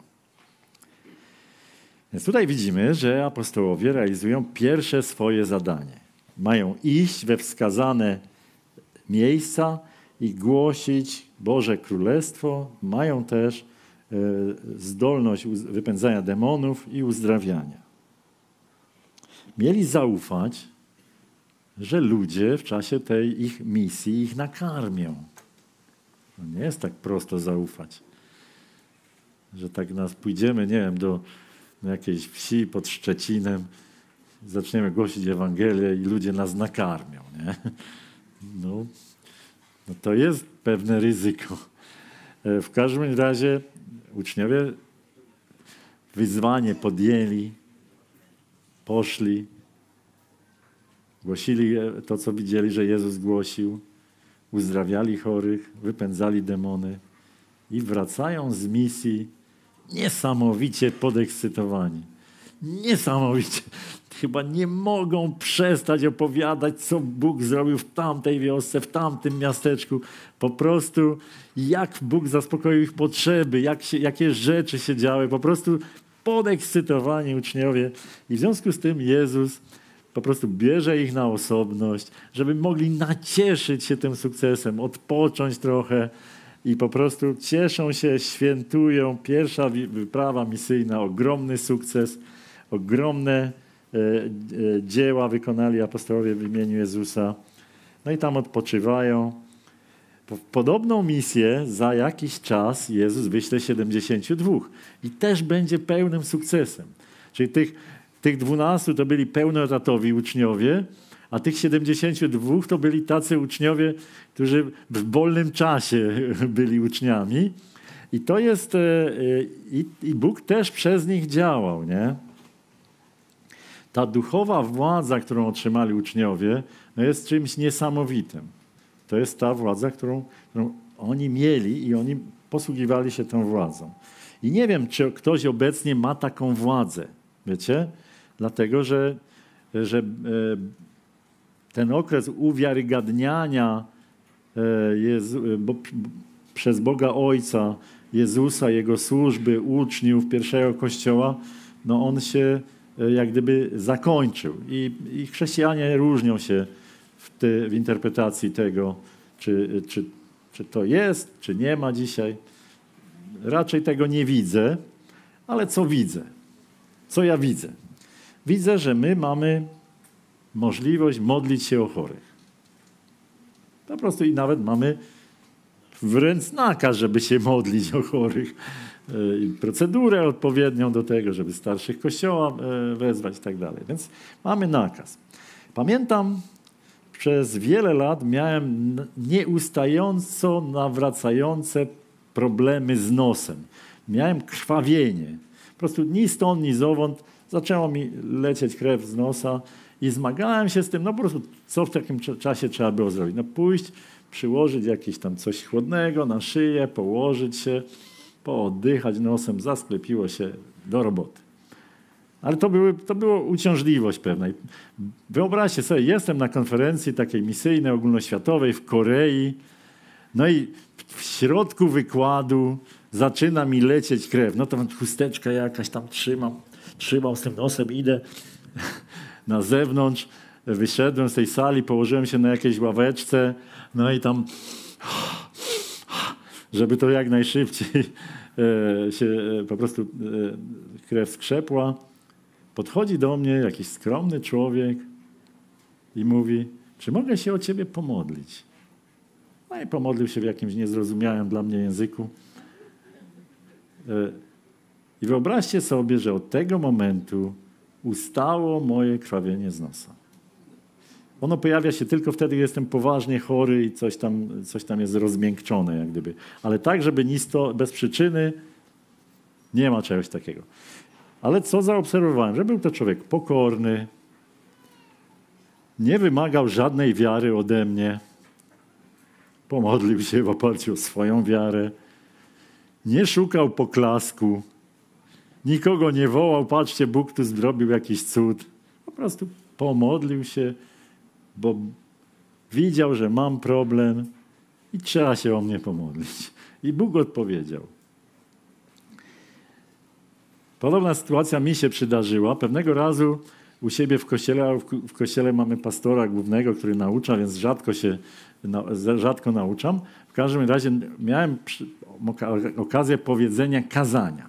Więc tutaj widzimy, że apostołowie realizują pierwsze swoje zadanie. Mają iść we wskazane miejsca i głosić Boże Królestwo. Mają też zdolność wypędzania demonów i uzdrawiania. Mieli zaufać, że ludzie w czasie tej ich misji ich nakarmią. No nie jest tak prosto zaufać, że tak nas pójdziemy, nie wiem, do jakiejś wsi pod Szczecinem, zaczniemy głosić Ewangelię i ludzie nas nakarmią. Nie? No to jest pewne ryzyko. W każdym razie uczniowie wyzwanie podjęli, poszli, głosili to, co widzieli, że Jezus głosił, uzdrawiali chorych, wypędzali demony i wracają z misji niesamowicie podekscytowani. Niesamowicie. Chyba nie mogą przestać opowiadać, co Bóg zrobił w tamtej wiosce, w tamtym miasteczku. Po prostu jak Bóg zaspokoił ich potrzeby, jakie rzeczy się działy. Po prostu podekscytowani uczniowie. I w związku z tym Jezus po prostu bierze ich na osobność, żeby mogli nacieszyć się tym sukcesem, odpocząć trochę i po prostu cieszą się, świętują. Pierwsza wyprawa misyjna, ogromny sukces, ogromne dzieła wykonali apostołowie w imieniu Jezusa. No i tam odpoczywają. Podobną misję za jakiś czas Jezus wyśle 72 i też będzie pełnym sukcesem. Czyli tych 12 to byli pełnoetatowi uczniowie, a tych 72 to byli tacy uczniowie, którzy w wolnym czasie byli uczniami. I to jest, i Bóg też przez nich działał, nie? Ta duchowa władza, którą otrzymali uczniowie, no jest czymś niesamowitym. To jest ta władza, którą oni mieli i oni posługiwali się tą władzą. I nie wiem, czy ktoś obecnie ma taką władzę, wiecie? Dlatego, że ten okres uwiarygadniania przez Boga Ojca, Jezusa, Jego służby, uczniów pierwszego Kościoła, no on się jak gdyby zakończył. I chrześcijanie różnią się w interpretacji tego, czy to jest, czy nie ma dzisiaj. Raczej tego nie widzę, ale co widzę? Co ja widzę? Widzę, że my mamy możliwość modlić się o chorych. Po prostu i nawet mamy wręcz nakaz, żeby się modlić o chorych. I procedurę odpowiednią do tego, żeby starszych Kościoła wezwać i tak dalej. Więc mamy nakaz. Pamiętam, przez wiele lat miałem nieustająco nawracające problemy z nosem. Miałem krwawienie. Po prostu ni stąd, ni zowąd zaczęło mi lecieć krew z nosa i zmagałem się z tym, no po prostu co w takim czasie trzeba było zrobić? No pójść, przyłożyć jakieś tam coś chłodnego na szyję, położyć się, pooddychać nosem, zasklepiło się do roboty. Ale to było uciążliwość pewna. Wyobraźcie sobie, jestem na konferencji takiej misyjnej, ogólnoświatowej w Korei, no i w środku wykładu zaczyna mi lecieć krew. No to mam chusteczkę jakaś tam trzymam z tym nosem, idę na zewnątrz, wyszedłem z tej sali, położyłem się na jakiejś ławeczce, no i tam, żeby to jak najszybciej się po prostu krew skrzepła. Podchodzi do mnie jakiś skromny człowiek i mówi, czy mogę się o ciebie pomodlić? No i pomodlił się w jakimś niezrozumiałym dla mnie języku. I wyobraźcie sobie, że od tego momentu ustało moje krwawienie z nosa. Ono pojawia się tylko wtedy, gdy jestem poważnie chory i coś tam jest rozmiękczone, jak gdyby. Ale tak, żeby nic to bez przyczyny, nie ma czegoś takiego. Ale co zaobserwowałem? Że był to człowiek pokorny, nie wymagał żadnej wiary ode mnie, pomodlił się w oparciu o swoją wiarę, nie szukał poklasku, nikogo nie wołał, patrzcie, Bóg tu zrobił jakiś cud. Po prostu pomodlił się, bo widział, że mam problem i trzeba się o mnie pomodlić. I Bóg odpowiedział. Podobna sytuacja mi się przydarzyła. Pewnego razu u siebie w kościele, a w kościele mamy pastora głównego, który naucza, więc rzadko nauczam. W każdym razie miałem okazję powiedzenia kazania.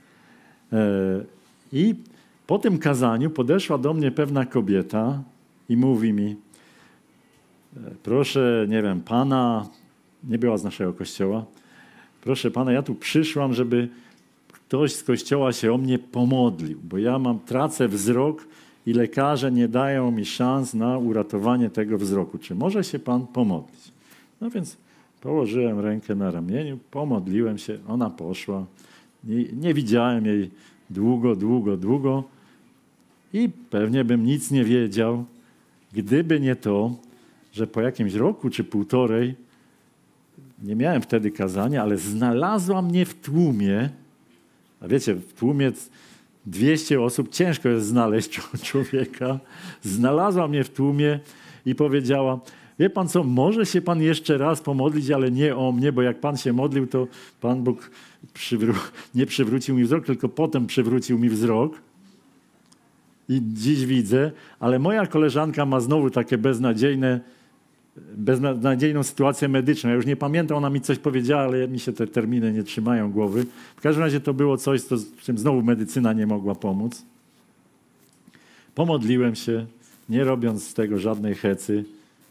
I po tym kazaniu podeszła do mnie pewna kobieta i mówi mi, proszę, nie wiem, pana, nie była z naszego kościoła, proszę pana, ja tu przyszłam, żeby ktoś z kościoła się o mnie pomodlił, bo ja tracę wzrok i lekarze nie dają mi szans na uratowanie tego wzroku. Czy może się pan pomodlić? No więc położyłem rękę na ramieniu, pomodliłem się, ona poszła. Nie widziałem jej długo i pewnie bym nic nie wiedział, gdyby nie to, że po jakimś roku czy półtorej, nie miałem wtedy kazania, ale znalazła mnie w tłumie. A wiecie, w tłumie 200 osób, ciężko jest znaleźć człowieka. Znalazła mnie w tłumie i powiedziała, wie pan co, może się pan jeszcze raz pomodlić, ale nie o mnie, bo jak pan się modlił, to Pan Bóg nie przywrócił mi wzrok, tylko potem przywrócił mi wzrok. I dziś widzę, ale moja koleżanka ma znowu takie beznadziejną sytuację medyczną. Ja już nie pamiętam, ona mi coś powiedziała, ale mi się te terminy nie trzymają głowy. W każdym razie to było coś, z czym znowu medycyna nie mogła pomóc. Pomodliłem się, nie robiąc z tego żadnej hecy.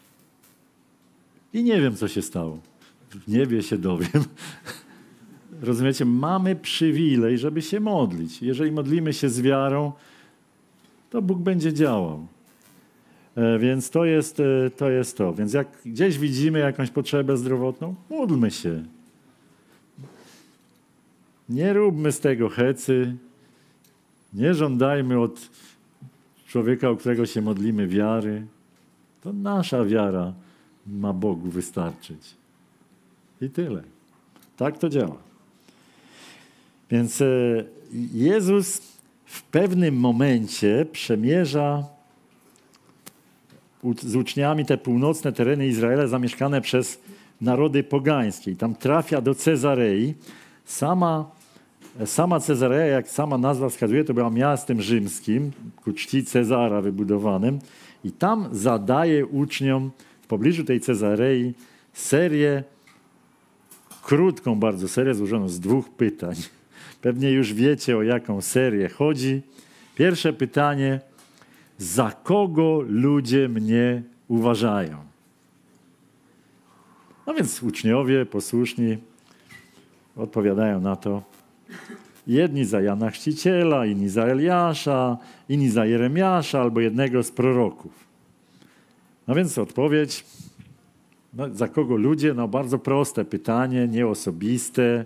I nie wiem, co się stało. W niebie się dowiem. Rozumiecie? Mamy przywilej, żeby się modlić. Jeżeli modlimy się z wiarą, to Bóg będzie działał. Więc to jest to. Więc jak gdzieś widzimy jakąś potrzebę zdrowotną, módlmy się. Nie róbmy z tego hecy. Nie żądajmy od człowieka, o którego się modlimy, wiary. To nasza wiara ma Bogu wystarczyć. I tyle. Tak to działa. Więc Jezus w pewnym momencie przemierza z uczniami te północne tereny Izraela zamieszkane przez narody pogańskie. I tam trafia do Cezarei. Sama Cezareja, jak sama nazwa wskazuje, to była miastem rzymskim, ku czci Cezara wybudowanym. I tam zadaje uczniom w pobliżu tej Cezarei serię, krótką bardzo serię, złożoną z 2 pytań. Pewnie już wiecie, o jaką serię chodzi. Pierwsze pytanie: za kogo ludzie mnie uważają? No więc uczniowie posłuszni odpowiadają na to. Jedni za Jana Chrzciciela, inni za Eliasza, inni za Jeremiasza albo jednego z proroków. No więc odpowiedź, za kogo ludzie? No bardzo proste pytanie, nieosobiste.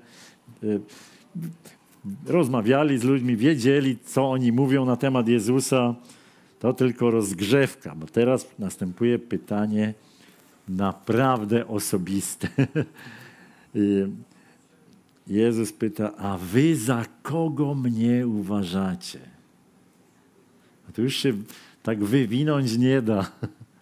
Rozmawiali z ludźmi, wiedzieli, co oni mówią na temat Jezusa. To tylko rozgrzewka, bo teraz następuje pytanie naprawdę osobiste. Jezus pyta, a wy za kogo mnie uważacie? A to już się tak wywinąć nie da.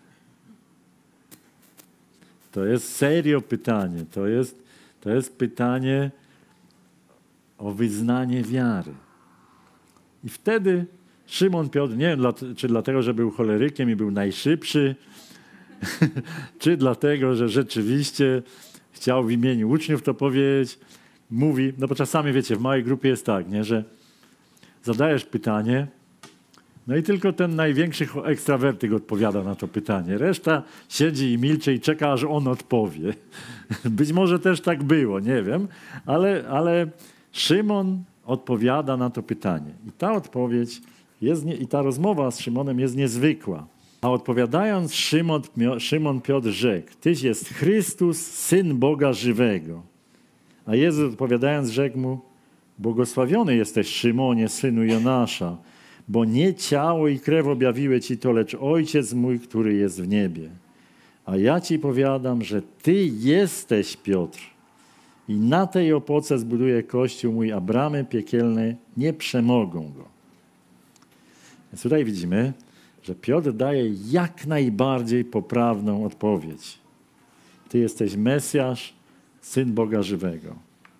To jest serio pytanie. To jest pytanie o wyznanie wiary. I wtedy Szymon Piotr, nie wiem, czy dlatego, że był cholerykiem i był najszybszy, czy dlatego, że rzeczywiście chciał w imieniu uczniów to powiedzieć, mówi, no bo czasami, wiecie, w małej grupie jest tak, nie, że zadajesz pytanie, no i tylko ten największy ekstrawertyk odpowiada na to pytanie. Reszta siedzi i milczy i czeka, aż on odpowie. Być może też tak było, nie wiem, ale Szymon odpowiada na to pytanie. I ta odpowiedź i ta rozmowa z Szymonem jest niezwykła. A odpowiadając, Szymon Piotr rzekł, Tyś jest Chrystus, Syn Boga żywego. A Jezus odpowiadając rzekł mu, błogosławiony jesteś, Szymonie, synu Jonasza, bo nie ciało i krew objawiły ci to, lecz Ojciec mój, który jest w niebie. A ja ci powiadam, że ty jesteś Piotr i na tej opoce zbuduję Kościół mój, a bramy piekielne nie przemogą go. Więc tutaj widzimy, że Piotr daje jak najbardziej poprawną odpowiedź. Ty jesteś Mesjasz, Syn Boga żywego.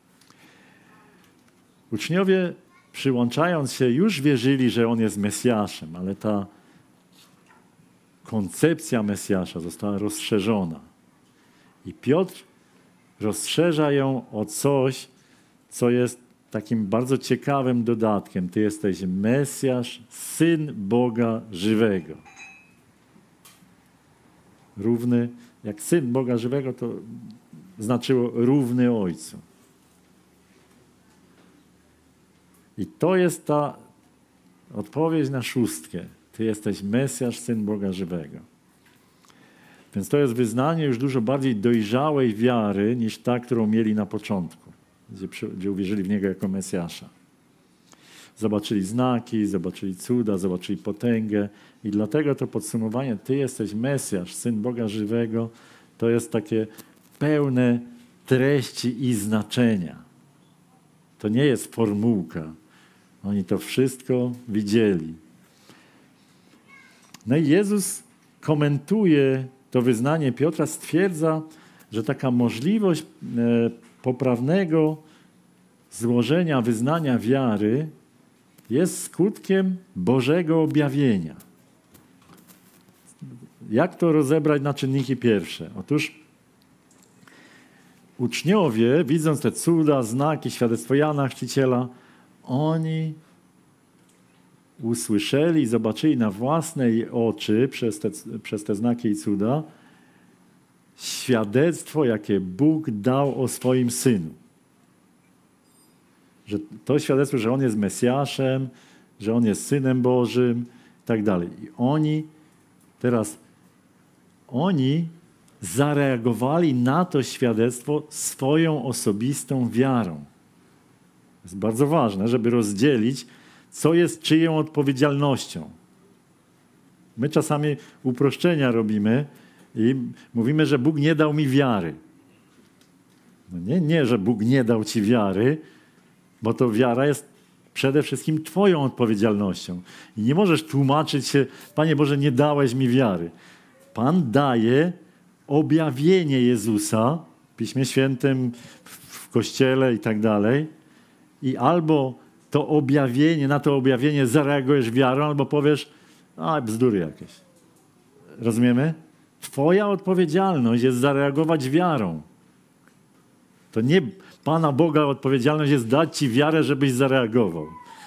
Uczniowie, przyłączając się, już wierzyli, że On jest Mesjaszem, ale ta koncepcja Mesjasza została rozszerzona. I Piotr rozszerza ją o coś, co jest takim bardzo ciekawym dodatkiem. Ty jesteś Mesjasz, Syn Boga żywego. Równy, jak Syn Boga żywego, to znaczyło równy Ojcu. I to jest ta odpowiedź na 6. Ty jesteś Mesjasz, Syn Boga żywego. Więc to jest wyznanie już dużo bardziej dojrzałej wiary niż ta, którą mieli na początku, gdzie uwierzyli w Niego jako Mesjasza. Zobaczyli znaki, zobaczyli cuda, zobaczyli potęgę i dlatego to podsumowanie Ty jesteś Mesjasz, Syn Boga żywego, to jest takie pełne treści i znaczenia. To nie jest formułka. Oni to wszystko widzieli. No i Jezus komentuje to wyznanie Piotra, stwierdza, że taka możliwość poprawnego złożenia wyznania wiary jest skutkiem Bożego objawienia. Jak to rozebrać na czynniki pierwsze? Otóż uczniowie, widząc te cuda, znaki, świadectwo Jana Chrzciciela, oni usłyszeli i zobaczyli na własne oczy przez te znaki i cuda świadectwo, jakie Bóg dał o swoim Synu. Że to świadectwo, że On jest Mesjaszem, że On jest Synem Bożym, tak dalej. I oni zareagowali na to świadectwo swoją osobistą wiarą. To jest bardzo ważne, żeby rozdzielić, co jest czyją odpowiedzialnością. My czasami uproszczenia robimy i mówimy, że Bóg nie dał mi wiary. No nie, że Bóg nie dał ci wiary, bo to wiara jest przede wszystkim twoją odpowiedzialnością. I nie możesz tłumaczyć się, Panie Boże, nie dałeś mi wiary. Pan daje objawienie Jezusa w Piśmie Świętym, w Kościele i tak dalej. I albo na to objawienie zareagujesz wiarą, albo powiesz, bzdury jakieś. Rozumiemy? Twoja odpowiedzialność jest zareagować wiarą. To nie Pana Boga odpowiedzialność jest dać ci wiarę, żebyś zareagował.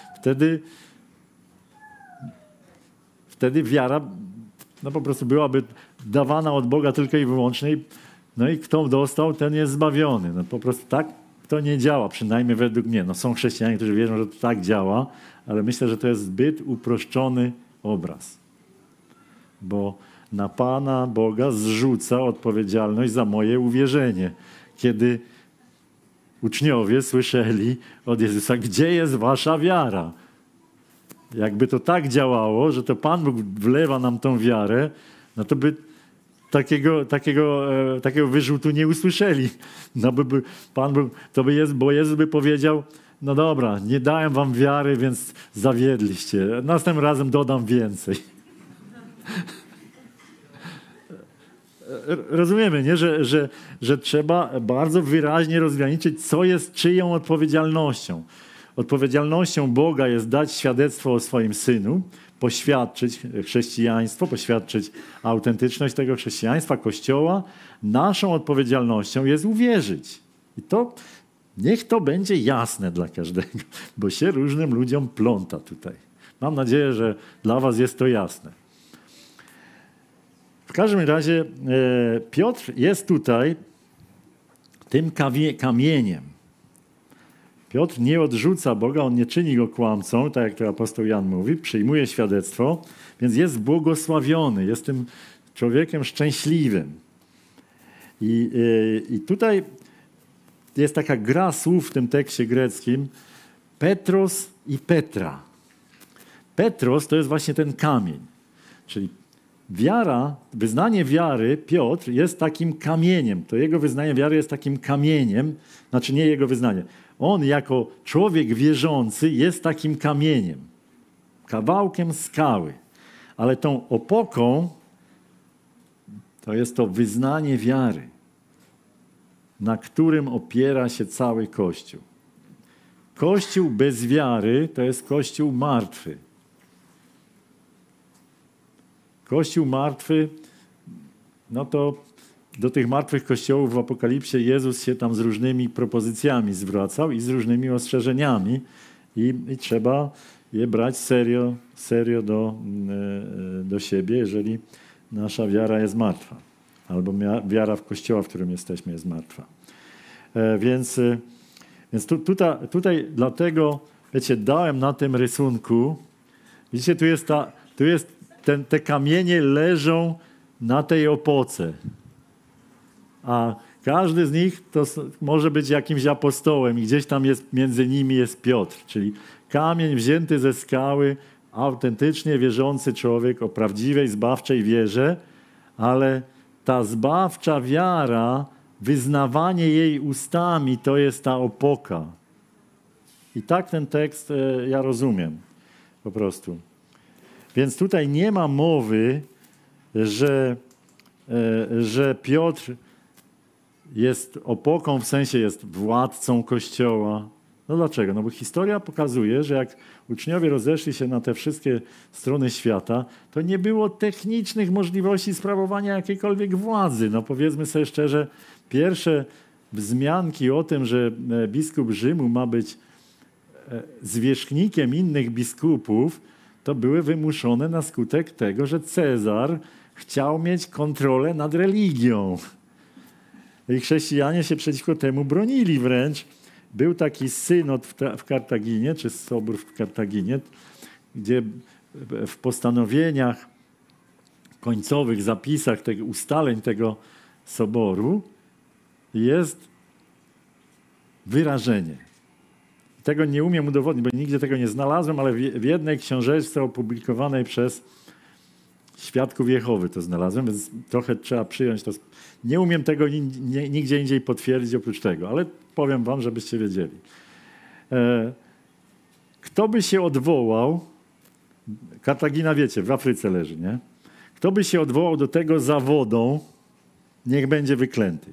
Wtedy wiara po prostu byłaby dawana od Boga tylko i wyłącznie. No i kto dostał, ten jest zbawiony. No po prostu tak to nie działa, przynajmniej według mnie. No są chrześcijanie, którzy wierzą, że to tak działa, ale myślę, że to jest zbyt uproszczony obraz. Bo na Pana Boga zrzuca odpowiedzialność za moje uwierzenie. Kiedy uczniowie słyszeli od Jezusa, gdzie jest wasza wiara? Jakby to tak działało, że to Pan Bóg wlewa nam tą wiarę, no to by takiego wyrzutu nie usłyszeli. No bo Jezus by powiedział, no dobra, nie dałem wam wiary, więc zawiedliście. Następnym razem dodam więcej. Rozumiemy, nie? Że trzeba bardzo wyraźnie rozgraniczyć, co jest czyją odpowiedzialnością. Odpowiedzialnością Boga jest dać świadectwo o swoim Synu, poświadczyć chrześcijaństwo, poświadczyć autentyczność tego chrześcijaństwa, Kościoła. Naszą odpowiedzialnością jest uwierzyć. I niech to będzie jasne dla każdego, bo się różnym ludziom pląta tutaj. Mam nadzieję, że dla was jest to jasne. W każdym razie Piotr jest tutaj tym kamieniem. Piotr nie odrzuca Boga, on nie czyni go kłamcą, tak jak to apostoł Jan mówi, przyjmuje świadectwo, więc jest błogosławiony, jest tym człowiekiem szczęśliwym. I tutaj jest taka gra słów w tym tekście greckim, Petros i Petra. Petros to jest właśnie ten kamień, czyli wiara, wyznanie wiary, Piotr jest takim kamieniem. To jego wyznanie wiary jest takim kamieniem, znaczy nie jego wyznanie. On jako człowiek wierzący jest takim kamieniem, kawałkiem skały. Ale tą opoką to jest to wyznanie wiary, na którym opiera się cały Kościół. Kościół bez wiary to jest Kościół martwy. Kościół martwy, no to do tych martwych kościołów w Apokalipsie Jezus się tam z różnymi propozycjami zwracał i z różnymi ostrzeżeniami i trzeba je brać serio do siebie, jeżeli nasza wiara jest martwa. Albo wiara w Kościoła, w którym jesteśmy, jest martwa. Więc tutaj dlatego, wiecie, dałem na tym rysunku, widzicie, te kamienie leżą na tej opoce. A każdy z nich to może być jakimś apostołem i gdzieś tam jest, między nimi jest Piotr, czyli kamień wzięty ze skały, autentycznie wierzący człowiek o prawdziwej, zbawczej wierze, ale ta zbawcza wiara, wyznawanie jej ustami, to jest ta opoka. I tak ten tekst ja rozumiem po prostu. Więc tutaj nie ma mowy, że Piotr jest opoką, w sensie jest władcą Kościoła. No dlaczego? No bo historia pokazuje, że jak uczniowie rozeszli się na te wszystkie strony świata, to nie było technicznych możliwości sprawowania jakiejkolwiek władzy. No powiedzmy sobie szczerze, pierwsze wzmianki o tym, że biskup Rzymu ma być zwierzchnikiem innych biskupów, to były wymuszone na skutek tego, że Cezar chciał mieć kontrolę nad religią. I chrześcijanie się przeciwko temu bronili wręcz. Był taki synod w Kartaginie, czy sobór w Kartaginie, gdzie w postanowieniach końcowych, zapisach tego, ustaleń tego soboru jest wyrażenie. Tego nie umiem udowodnić, bo nigdzie tego nie znalazłem, ale w jednej książeczce opublikowanej przez Świadków Jehowy to znalazłem, więc trochę trzeba przyjąć to. Nie umiem tego nigdzie indziej potwierdzić oprócz tego, ale powiem wam, żebyście wiedzieli. Kto by się odwołał, Kartagina wiecie, w Afryce leży, nie? Kto by się odwołał do tego za wodą, niech będzie wyklęty.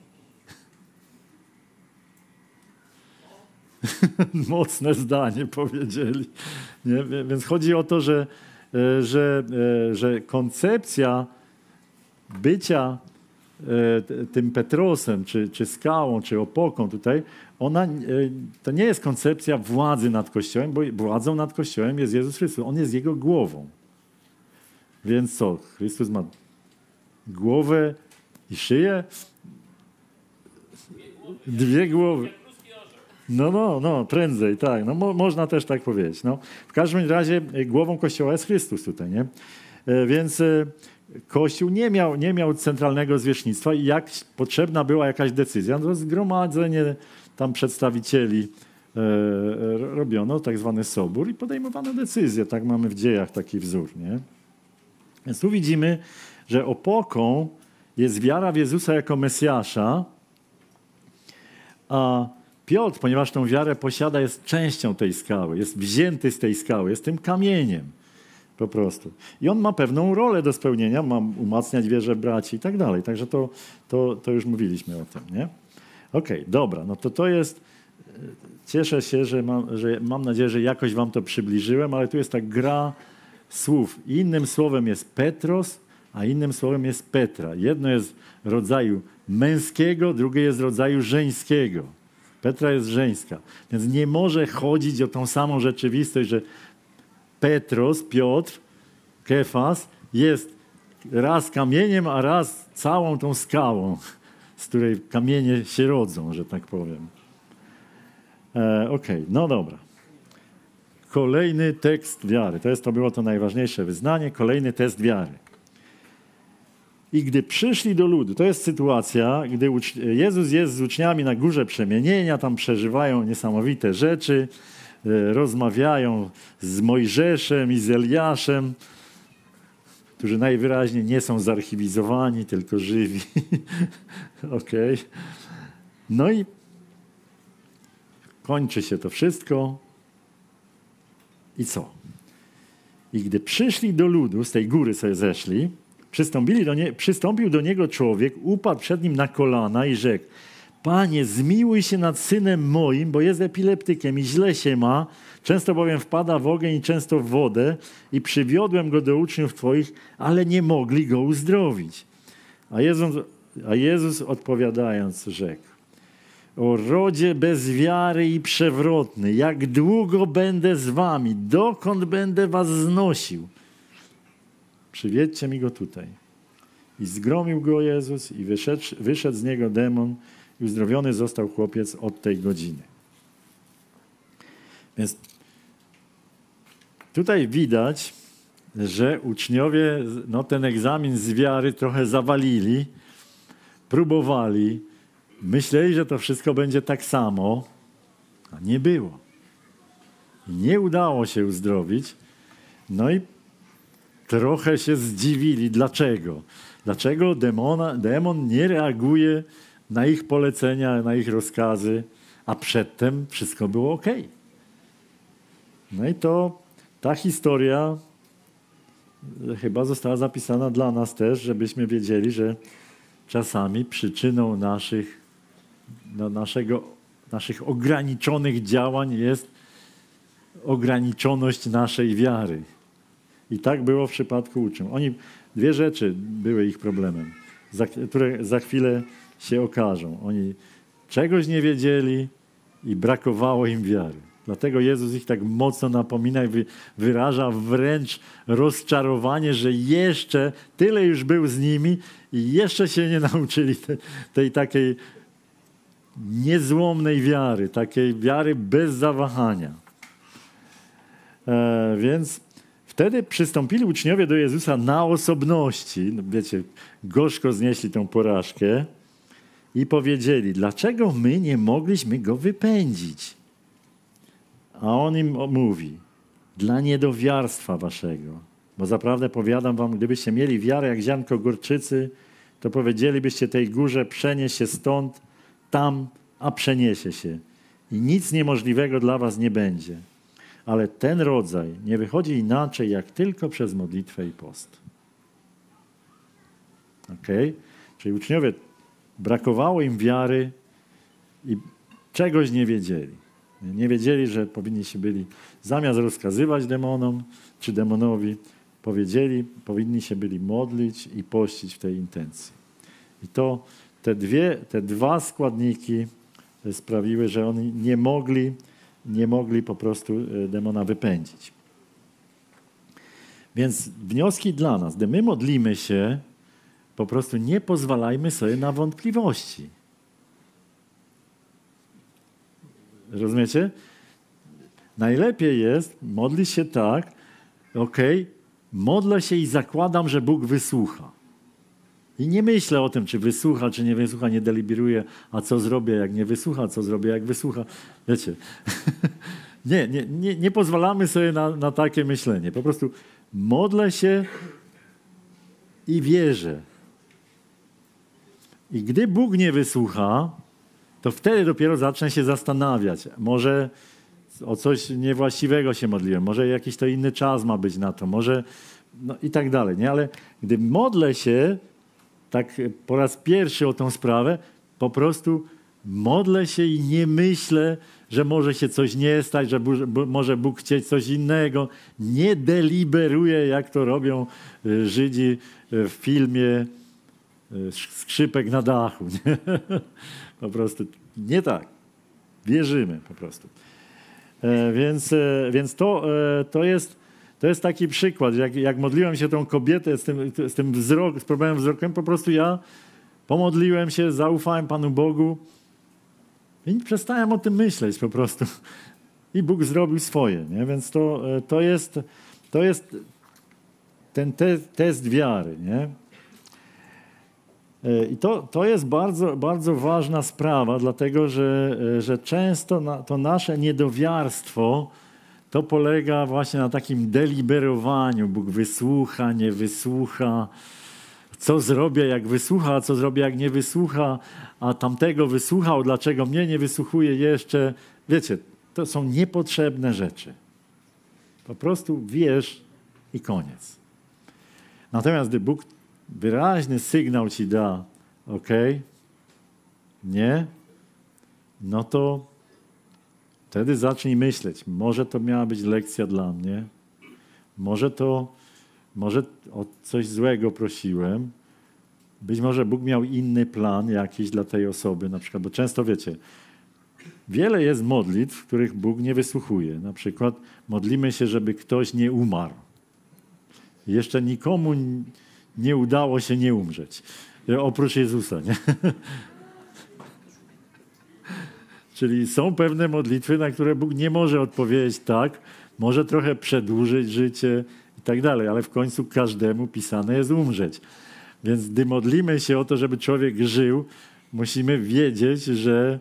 Mocne zdanie powiedzieli. Nie? Więc chodzi o to, że koncepcja bycia tym Petrosem, czy skałą, czy opoką tutaj, ona to nie jest koncepcja władzy nad Kościołem, bo władzą nad Kościołem jest Jezus Chrystus. On jest jego głową. Więc co? Chrystus ma głowę i szyję? Dwie głowy. No, prędzej, tak. No, można też tak powiedzieć. No. W każdym razie głową Kościoła jest Chrystus tutaj, nie? Więc Kościół nie miał centralnego zwierzchnictwa i jak potrzebna była jakaś decyzja, no zgromadzenie tam przedstawicieli robiono, tak zwany sobór i podejmowano decyzje. Tak mamy w dziejach taki wzór, nie? Więc tu widzimy, że opoką jest wiara w Jezusa jako Mesjasza, a Piotr, ponieważ tą wiarę posiada, jest częścią tej skały, jest wzięty z tej skały, jest tym kamieniem po prostu. I on ma pewną rolę do spełnienia, ma umacniać wierę braci i tak dalej. Także to już mówiliśmy o tym, nie? Okej, dobra, no to jest... Cieszę się, że mam nadzieję, że jakoś wam to przybliżyłem, ale tu jest ta gra słów. Innym słowem jest Petros, a innym słowem jest Petra. Jedno jest rodzaju męskiego, drugie jest rodzaju żeńskiego. Petra jest żeńska. Więc nie może chodzić o tą samą rzeczywistość, że Petros, Piotr, Kefas jest raz kamieniem, a raz całą tą skałą, z której kamienie się rodzą, że tak powiem. Okej, no dobra. Kolejny tekst wiary. To było to najważniejsze wyznanie. Kolejny test wiary. I gdy przyszli do ludu, to jest sytuacja, gdy Jezus jest z uczniami na górze przemienienia, tam przeżywają niesamowite rzeczy, rozmawiają z Mojżeszem i z Eliaszem, którzy najwyraźniej nie są zarchiwizowani, tylko żywi. Okej. No i kończy się to wszystko. I co? I gdy przyszli do ludu, z tej góry sobie zeszli, przystąpił do niego człowiek, upadł przed nim na kolana i rzekł: Panie, zmiłuj się nad synem moim, bo jest epileptykiem i źle się ma, często bowiem wpada w ogień i często w wodę i przywiodłem go do uczniów Twoich, ale nie mogli go uzdrowić. A Jezus odpowiadając rzekł: O rodzie bez wiary i przewrotny, jak długo będę z wami, dokąd będę was znosił? Przywiedźcie mi go tutaj. I zgromił go Jezus i wyszedł z niego demon i uzdrowiony został chłopiec od tej godziny. Więc tutaj widać, że uczniowie ten egzamin z wiary trochę zawalili, próbowali, myśleli, że to wszystko będzie tak samo, a nie było. Nie udało się uzdrowić. No i trochę się zdziwili. Dlaczego? Dlaczego demon nie reaguje na ich polecenia, na ich rozkazy, a przedtem wszystko było okej. No i ta historia chyba została zapisana dla nas też, żebyśmy wiedzieli, że czasami przyczyną naszych ograniczonych działań jest ograniczoność naszej wiary. I tak było w przypadku uczniów. Dwie rzeczy były ich problemem, które za chwilę się okażą. Oni czegoś nie wiedzieli i brakowało im wiary. Dlatego Jezus ich tak mocno napomina i wyraża wręcz rozczarowanie, że jeszcze tyle już był z nimi i jeszcze się nie nauczyli tej takiej niezłomnej wiary, takiej wiary bez zawahania. Więc Wtedy przystąpili uczniowie do Jezusa na osobności. No wiecie, gorzko znieśli tą porażkę i powiedzieli, dlaczego my nie mogliśmy go wypędzić? A on im mówi, dla niedowiarstwa waszego. Bo zaprawdę powiadam wam, gdybyście mieli wiarę jak ziarnko gorczycy, to powiedzielibyście tej górze, przenieś się stąd, tam, a przeniesie się. I nic niemożliwego dla was nie będzie. Ale ten rodzaj nie wychodzi inaczej, jak tylko przez modlitwę i post. Okay? Czyli uczniowie, brakowało im wiary i czegoś nie wiedzieli. Nie wiedzieli, że powinni byli, zamiast rozkazywać demonom czy demonowi, powinni się byli modlić i pościć w tej intencji. I to te dwa składniki sprawiły, że oni nie mogli po prostu demona wypędzić. Więc wnioski dla nas, gdy my modlimy się, po prostu nie pozwalajmy sobie na wątpliwości. Rozumiecie? Najlepiej jest modlić się tak, modlę się i zakładam, że Bóg wysłucha. I nie myślę o tym, czy wysłucha, czy nie wysłucha, nie deliberuję, a co zrobię, jak nie wysłucha, co zrobię, jak wysłucha. Wiecie, nie pozwalamy sobie na takie myślenie. Po prostu modlę się i wierzę. I gdy Bóg nie wysłucha, to wtedy dopiero zacznę się zastanawiać. Może o coś niewłaściwego się modliłem, może jakiś to inny czas ma być na to, może no i tak dalej. Nie? Ale gdy modlę się tak po raz pierwszy o tą sprawę, po prostu modlę się i nie myślę, że może się coś nie stać, że może Bóg chcieć coś innego. Nie deliberuję, jak to robią Żydzi w filmie Skrzypek na dachu. Nie? Po prostu nie tak. Wierzymy po prostu. Więc to jest taki przykład. Jak modliłem się tą kobietę z problemem wzrokiem, po prostu ja pomodliłem się, zaufałem Panu Bogu i przestałem o tym myśleć po prostu. I Bóg zrobił swoje. Nie? Więc to jest ten test wiary. Nie? I to jest bardzo, bardzo ważna sprawa, dlatego że często to nasze niedowiarstwo to polega właśnie na takim deliberowaniu. Bóg wysłucha, nie wysłucha. Co zrobię, jak wysłucha, a co zrobię, jak nie wysłucha, a tamtego wysłuchał, dlaczego mnie nie wysłuchuje jeszcze. Wiecie, to są niepotrzebne rzeczy. Po prostu wierz i koniec. Natomiast gdy Bóg wyraźny sygnał ci da, nie, no to wtedy zacznij myśleć, może to miała być lekcja dla mnie, może o coś złego prosiłem, być może Bóg miał inny plan jakiś dla tej osoby, na przykład, bo często wiecie, wiele jest modlitw, w których Bóg nie wysłuchuje. Na przykład modlimy się, żeby ktoś nie umarł. Jeszcze nikomu nie udało się nie umrzeć. Oprócz Jezusa, nie? Czyli są pewne modlitwy, na które Bóg nie może odpowiedzieć tak, może trochę przedłużyć życie i tak dalej, ale w końcu każdemu pisane jest umrzeć. Więc gdy modlimy się o to, żeby człowiek żył, musimy wiedzieć, że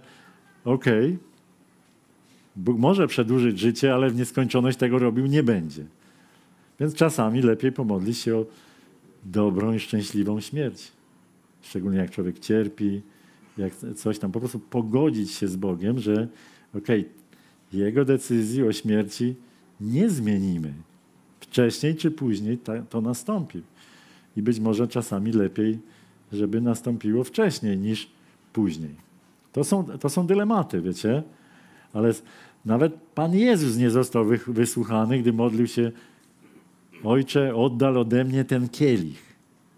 Bóg może przedłużyć życie, ale w nieskończoność tego robił nie będzie. Więc czasami lepiej pomodlić się o dobrą i szczęśliwą śmierć. Szczególnie jak człowiek cierpi, jak coś tam. Po prostu pogodzić się z Bogiem, że Jego decyzji o śmierci nie zmienimy. Wcześniej czy później to nastąpi. I być może czasami lepiej, żeby nastąpiło wcześniej niż później. To są dylematy, wiecie? Ale nawet Pan Jezus nie został wysłuchany, gdy modlił się: Ojcze, oddal ode mnie ten kielich.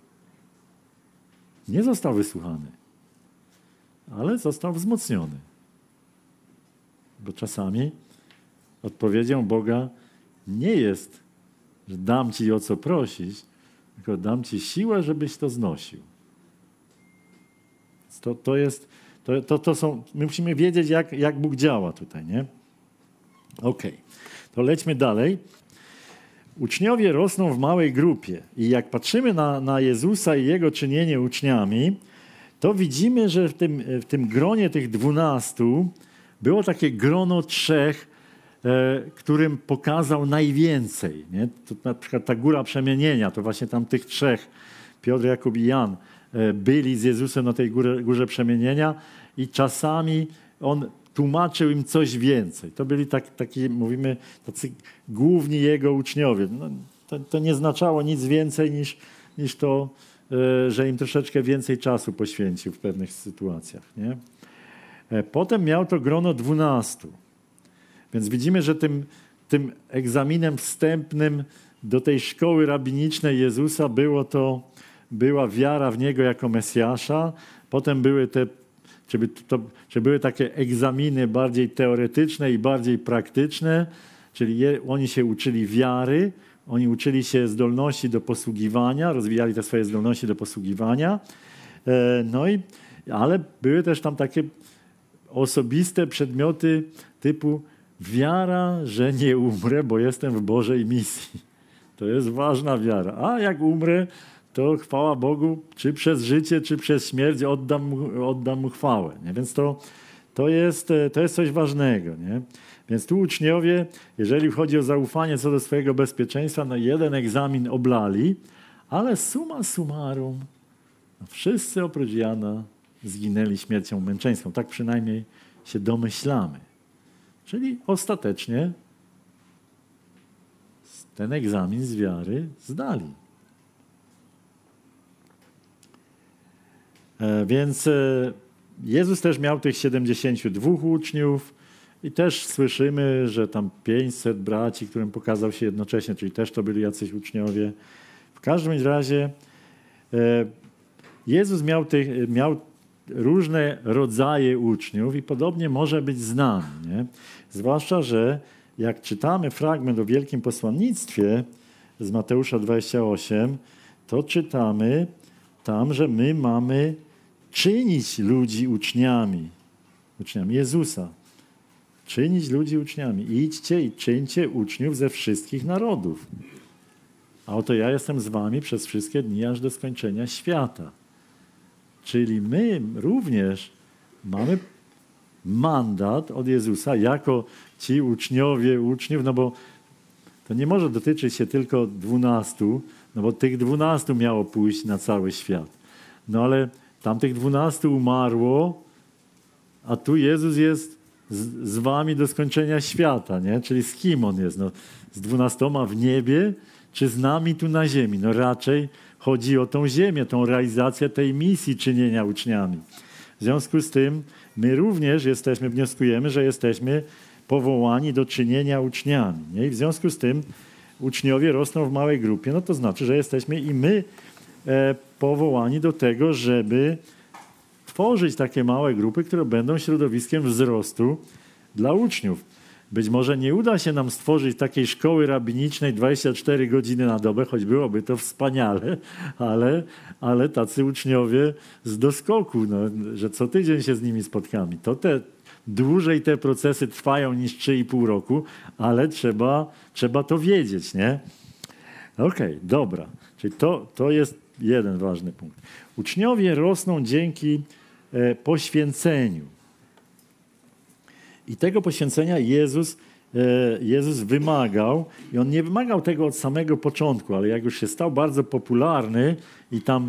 Nie został wysłuchany, ale został wzmocniony. Bo czasami odpowiedzią Boga nie jest, że dam ci o co prosić, tylko dam ci siłę, żebyś to znosił. My musimy wiedzieć, jak Bóg działa tutaj, nie? To lećmy dalej. Uczniowie rosną w małej grupie i jak patrzymy na Jezusa i Jego czynienie uczniami, to widzimy, że w tym gronie tych 12 było takie grono 3, którym pokazał najwięcej. Nie? To na przykład ta góra przemienienia, to właśnie tam tych 3, Piotr, Jakub i Jan, byli z Jezusem na tej górze przemienienia i czasami On tłumaczył im coś więcej. To byli tacy główni Jego uczniowie. No, to nie znaczało nic więcej niż to, że im troszeczkę więcej czasu poświęcił w pewnych sytuacjach. Nie? Potem miał to grono 12. Więc widzimy, że tym egzaminem wstępnym do tej szkoły rabinicznej Jezusa była wiara w Niego jako Mesjasza. Potem były były takie egzaminy bardziej teoretyczne i bardziej praktyczne, czyli oni się uczyli wiary, oni uczyli się zdolności do posługiwania, rozwijali te swoje zdolności do posługiwania. Ale były też tam takie osobiste przedmioty typu wiara, że nie umrę, bo jestem w Bożej misji. To jest ważna wiara. A jak umrę, to chwała Bogu, czy przez życie, czy przez śmierć oddam mu chwałę. Nie? Więc to jest coś ważnego. Nie? Więc tu uczniowie, jeżeli chodzi o zaufanie co do swojego bezpieczeństwa, jeden egzamin oblali, ale summa summarum, wszyscy oprócz Jana zginęli śmiercią męczeńską. Tak przynajmniej się domyślamy. Czyli ostatecznie ten egzamin z wiary zdali. Więc Jezus też miał tych 72 uczniów i też słyszymy, że tam 500 braci, którym pokazał się jednocześnie, czyli też to byli jacyś uczniowie. W każdym razie Jezus miał różne rodzaje uczniów i podobnie może być z nami. Nie? Zwłaszcza, że jak czytamy fragment o Wielkim Posłannictwie z Mateusza 28, to czytamy tam, że my mamy czynić ludzi uczniami Jezusa. Czynić ludzi uczniami. Idźcie i czyńcie uczniów ze wszystkich narodów. A oto ja jestem z wami przez wszystkie dni, aż do skończenia świata. Czyli my również mamy mandat od Jezusa jako ci uczniowie uczniów, no bo to nie może dotyczyć się tylko 12, no bo tych 12 miało pójść na cały świat. No ale tamtych 12 umarło, a tu Jezus jest z wami do skończenia świata, nie? Czyli z kim On jest? No, z 12 w niebie, czy z nami tu na ziemi? No raczej chodzi o tą ziemię, tą realizację tej misji czynienia uczniami. W związku z tym my również wnioskujemy, że jesteśmy powołani do czynienia uczniami. Nie? I w związku z tym uczniowie rosną w małej grupie, no to znaczy, że jesteśmy i my powołani do tego, żeby tworzyć takie małe grupy, które będą środowiskiem wzrostu dla uczniów. Być może nie uda się nam stworzyć takiej szkoły rabinicznej 24 godziny na dobę, choć byłoby to wspaniale, ale tacy uczniowie z doskoku, no, że co tydzień się z nimi spotkamy. To dłużej te procesy trwają niż 3,5 roku, ale trzeba to wiedzieć, nie? Okej, dobra. Czyli to jest jeden ważny punkt. Uczniowie rosną dzięki poświęceniu. I tego poświęcenia Jezus wymagał. I On nie wymagał tego od samego początku, ale jak już się stał bardzo popularny i tam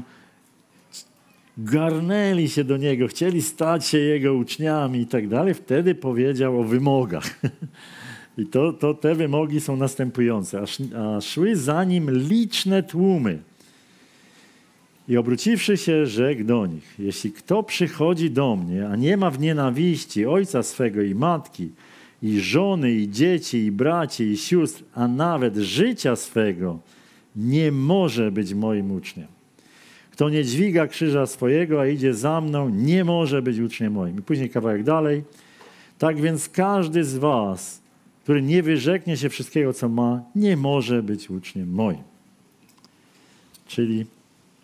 garnęli się do Niego, chcieli stać się Jego uczniami i tak dalej, wtedy powiedział o wymogach. I te wymogi są następujące. A szły za Nim liczne tłumy. I obróciwszy się, rzekł do nich: jeśli kto przychodzi do mnie, a nie ma w nienawiści ojca swego i matki, i żony, i dzieci, i braci, i sióstr, a nawet życia swego, nie może być moim uczniem. Kto nie dźwiga krzyża swojego, a idzie za mną, nie może być uczniem moim. I później kawałek dalej. Tak więc każdy z was, który nie wyrzeknie się wszystkiego, co ma, nie może być uczniem moim. Czyli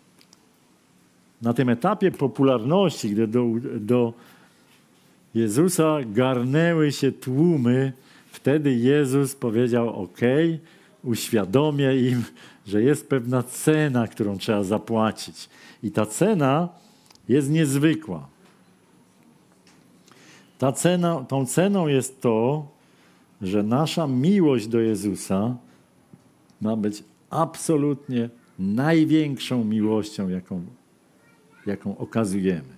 na tym etapie popularności, gdy do Jezusa garnęły się tłumy, wtedy Jezus powiedział: okej, uświadomię im, że jest pewna cena, którą trzeba zapłacić. I ta cena jest niezwykła. Tą ceną jest to, że nasza miłość do Jezusa ma być absolutnie największą miłością, jaką okazujemy.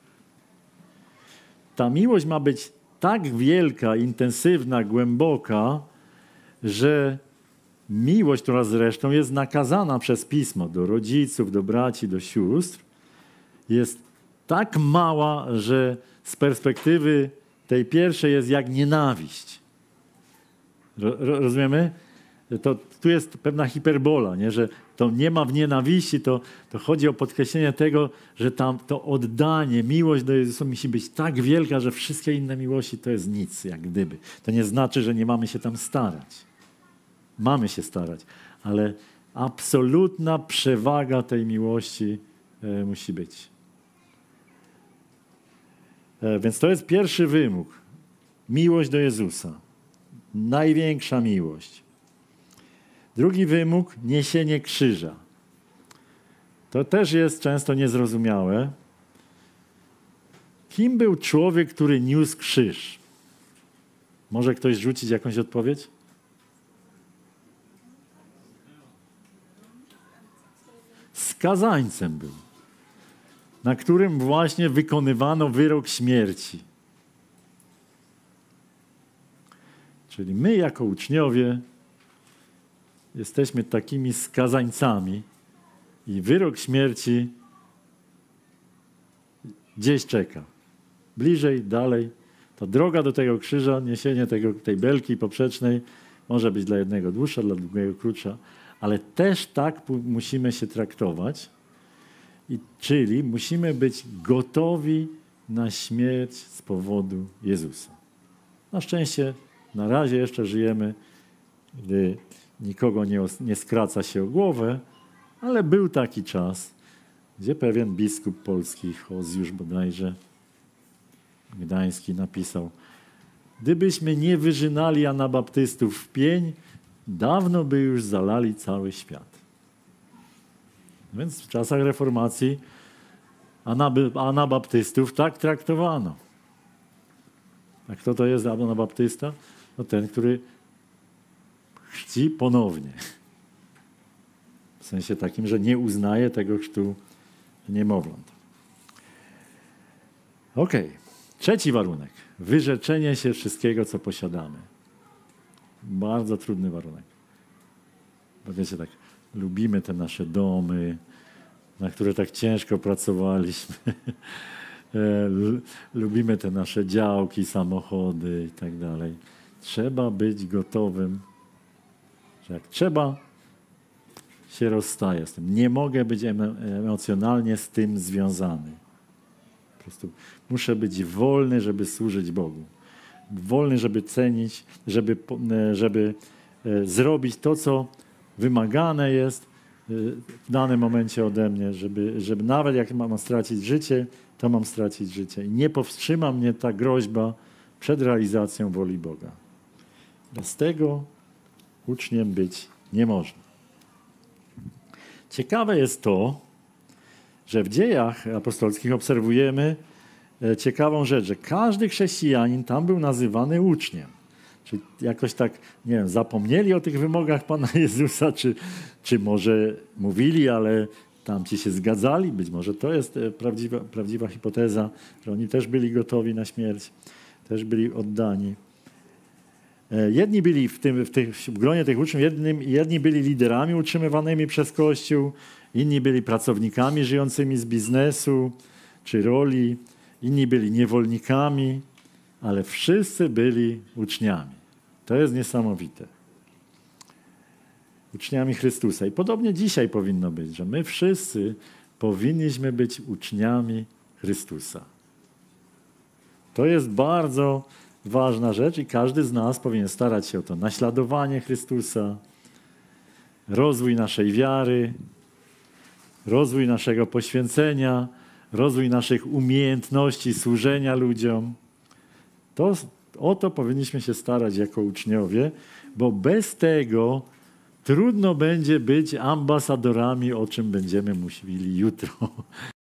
Ta miłość ma być tak wielka, intensywna, głęboka, że miłość, która zresztą jest nakazana przez Pismo do rodziców, do braci, do sióstr, jest tak mała, że z perspektywy tej pierwszej jest jak nienawiść. Rozumiemy? Tu jest pewna hiperbola, nie? Że to nie ma w nienawiści, to chodzi o podkreślenie tego, że tam to oddanie, miłość do Jezusa musi być tak wielka, że wszystkie inne miłości to jest nic, jak gdyby. To nie znaczy, że nie mamy się tam starać. Mamy się starać, ale absolutna przewaga tej miłości musi być. Więc to jest pierwszy wymóg. Miłość do Jezusa. Największa miłość. Drugi wymóg, niesienie krzyża. To też jest często niezrozumiałe. Kim był człowiek, który niósł krzyż? Może ktoś rzucić jakąś odpowiedź? Skazańcem był, na którym właśnie wykonywano wyrok śmierci. Czyli my jako uczniowie jesteśmy takimi skazańcami i wyrok śmierci gdzieś czeka. Bliżej, dalej. Ta droga do tego krzyża, niesienie tej belki poprzecznej może być dla jednego dłuższa, dla drugiego krótsza, ale też tak musimy się traktować, czyli musimy być gotowi na śmierć z powodu Jezusa. Na szczęście na razie jeszcze żyjemy, gdy nikogo nie skraca się o głowę, ale był taki czas, gdzie pewien biskup polski, Hozjusz bodajże, gdański, napisał: gdybyśmy nie wyżynali anabaptystów w pień, dawno by już zalali cały świat. Więc w czasach reformacji anabaptystów tak traktowano. A kto to jest anabaptysta? No ten, który chrzci ponownie. W sensie takim, że nie uznaje tego chrztu niemowląt. Okej. Trzeci warunek. Wyrzeczenie się wszystkiego, co posiadamy. Bardzo trudny warunek. Bo wiecie, tak lubimy te nasze domy, na które tak ciężko pracowaliśmy. Lubimy te nasze działki, samochody i tak dalej. Trzeba być gotowym, że jak trzeba, się rozstaję z tym. Nie mogę być emocjonalnie z tym związany. Po prostu muszę być wolny, żeby służyć Bogu. Wolny, żeby cenić, żeby zrobić to, co wymagane jest w danym momencie ode mnie, żeby nawet jak mam stracić życie, to mam stracić życie. I nie powstrzyma mnie ta groźba przed realizacją woli Boga. Bez tego uczniem być nie można. Ciekawe jest to, że w dziejach apostolskich obserwujemy ciekawą rzecz, że każdy chrześcijanin tam był nazywany uczniem. Czyli jakoś tak, nie wiem, zapomnieli o tych wymogach Pana Jezusa, czy może mówili, ale tamci się zgadzali. Być może to jest prawdziwa hipoteza, że oni też byli gotowi na śmierć, też byli oddani. Jedni byli w gronie tych uczniów, jedni byli liderami utrzymywanymi przez Kościół, inni byli pracownikami żyjącymi z biznesu czy roli, inni byli niewolnikami, ale wszyscy byli uczniami. To jest niesamowite. Uczniami Chrystusa. I podobnie dzisiaj powinno być, że my wszyscy powinniśmy być uczniami Chrystusa. To jest bardzo ważna rzecz i każdy z nas powinien starać się o to naśladowanie Chrystusa, rozwój naszej wiary, rozwój naszego poświęcenia, rozwój naszych umiejętności służenia ludziom. O to powinniśmy się starać jako uczniowie, bo bez tego trudno będzie być ambasadorami, o czym będziemy mówili jutro.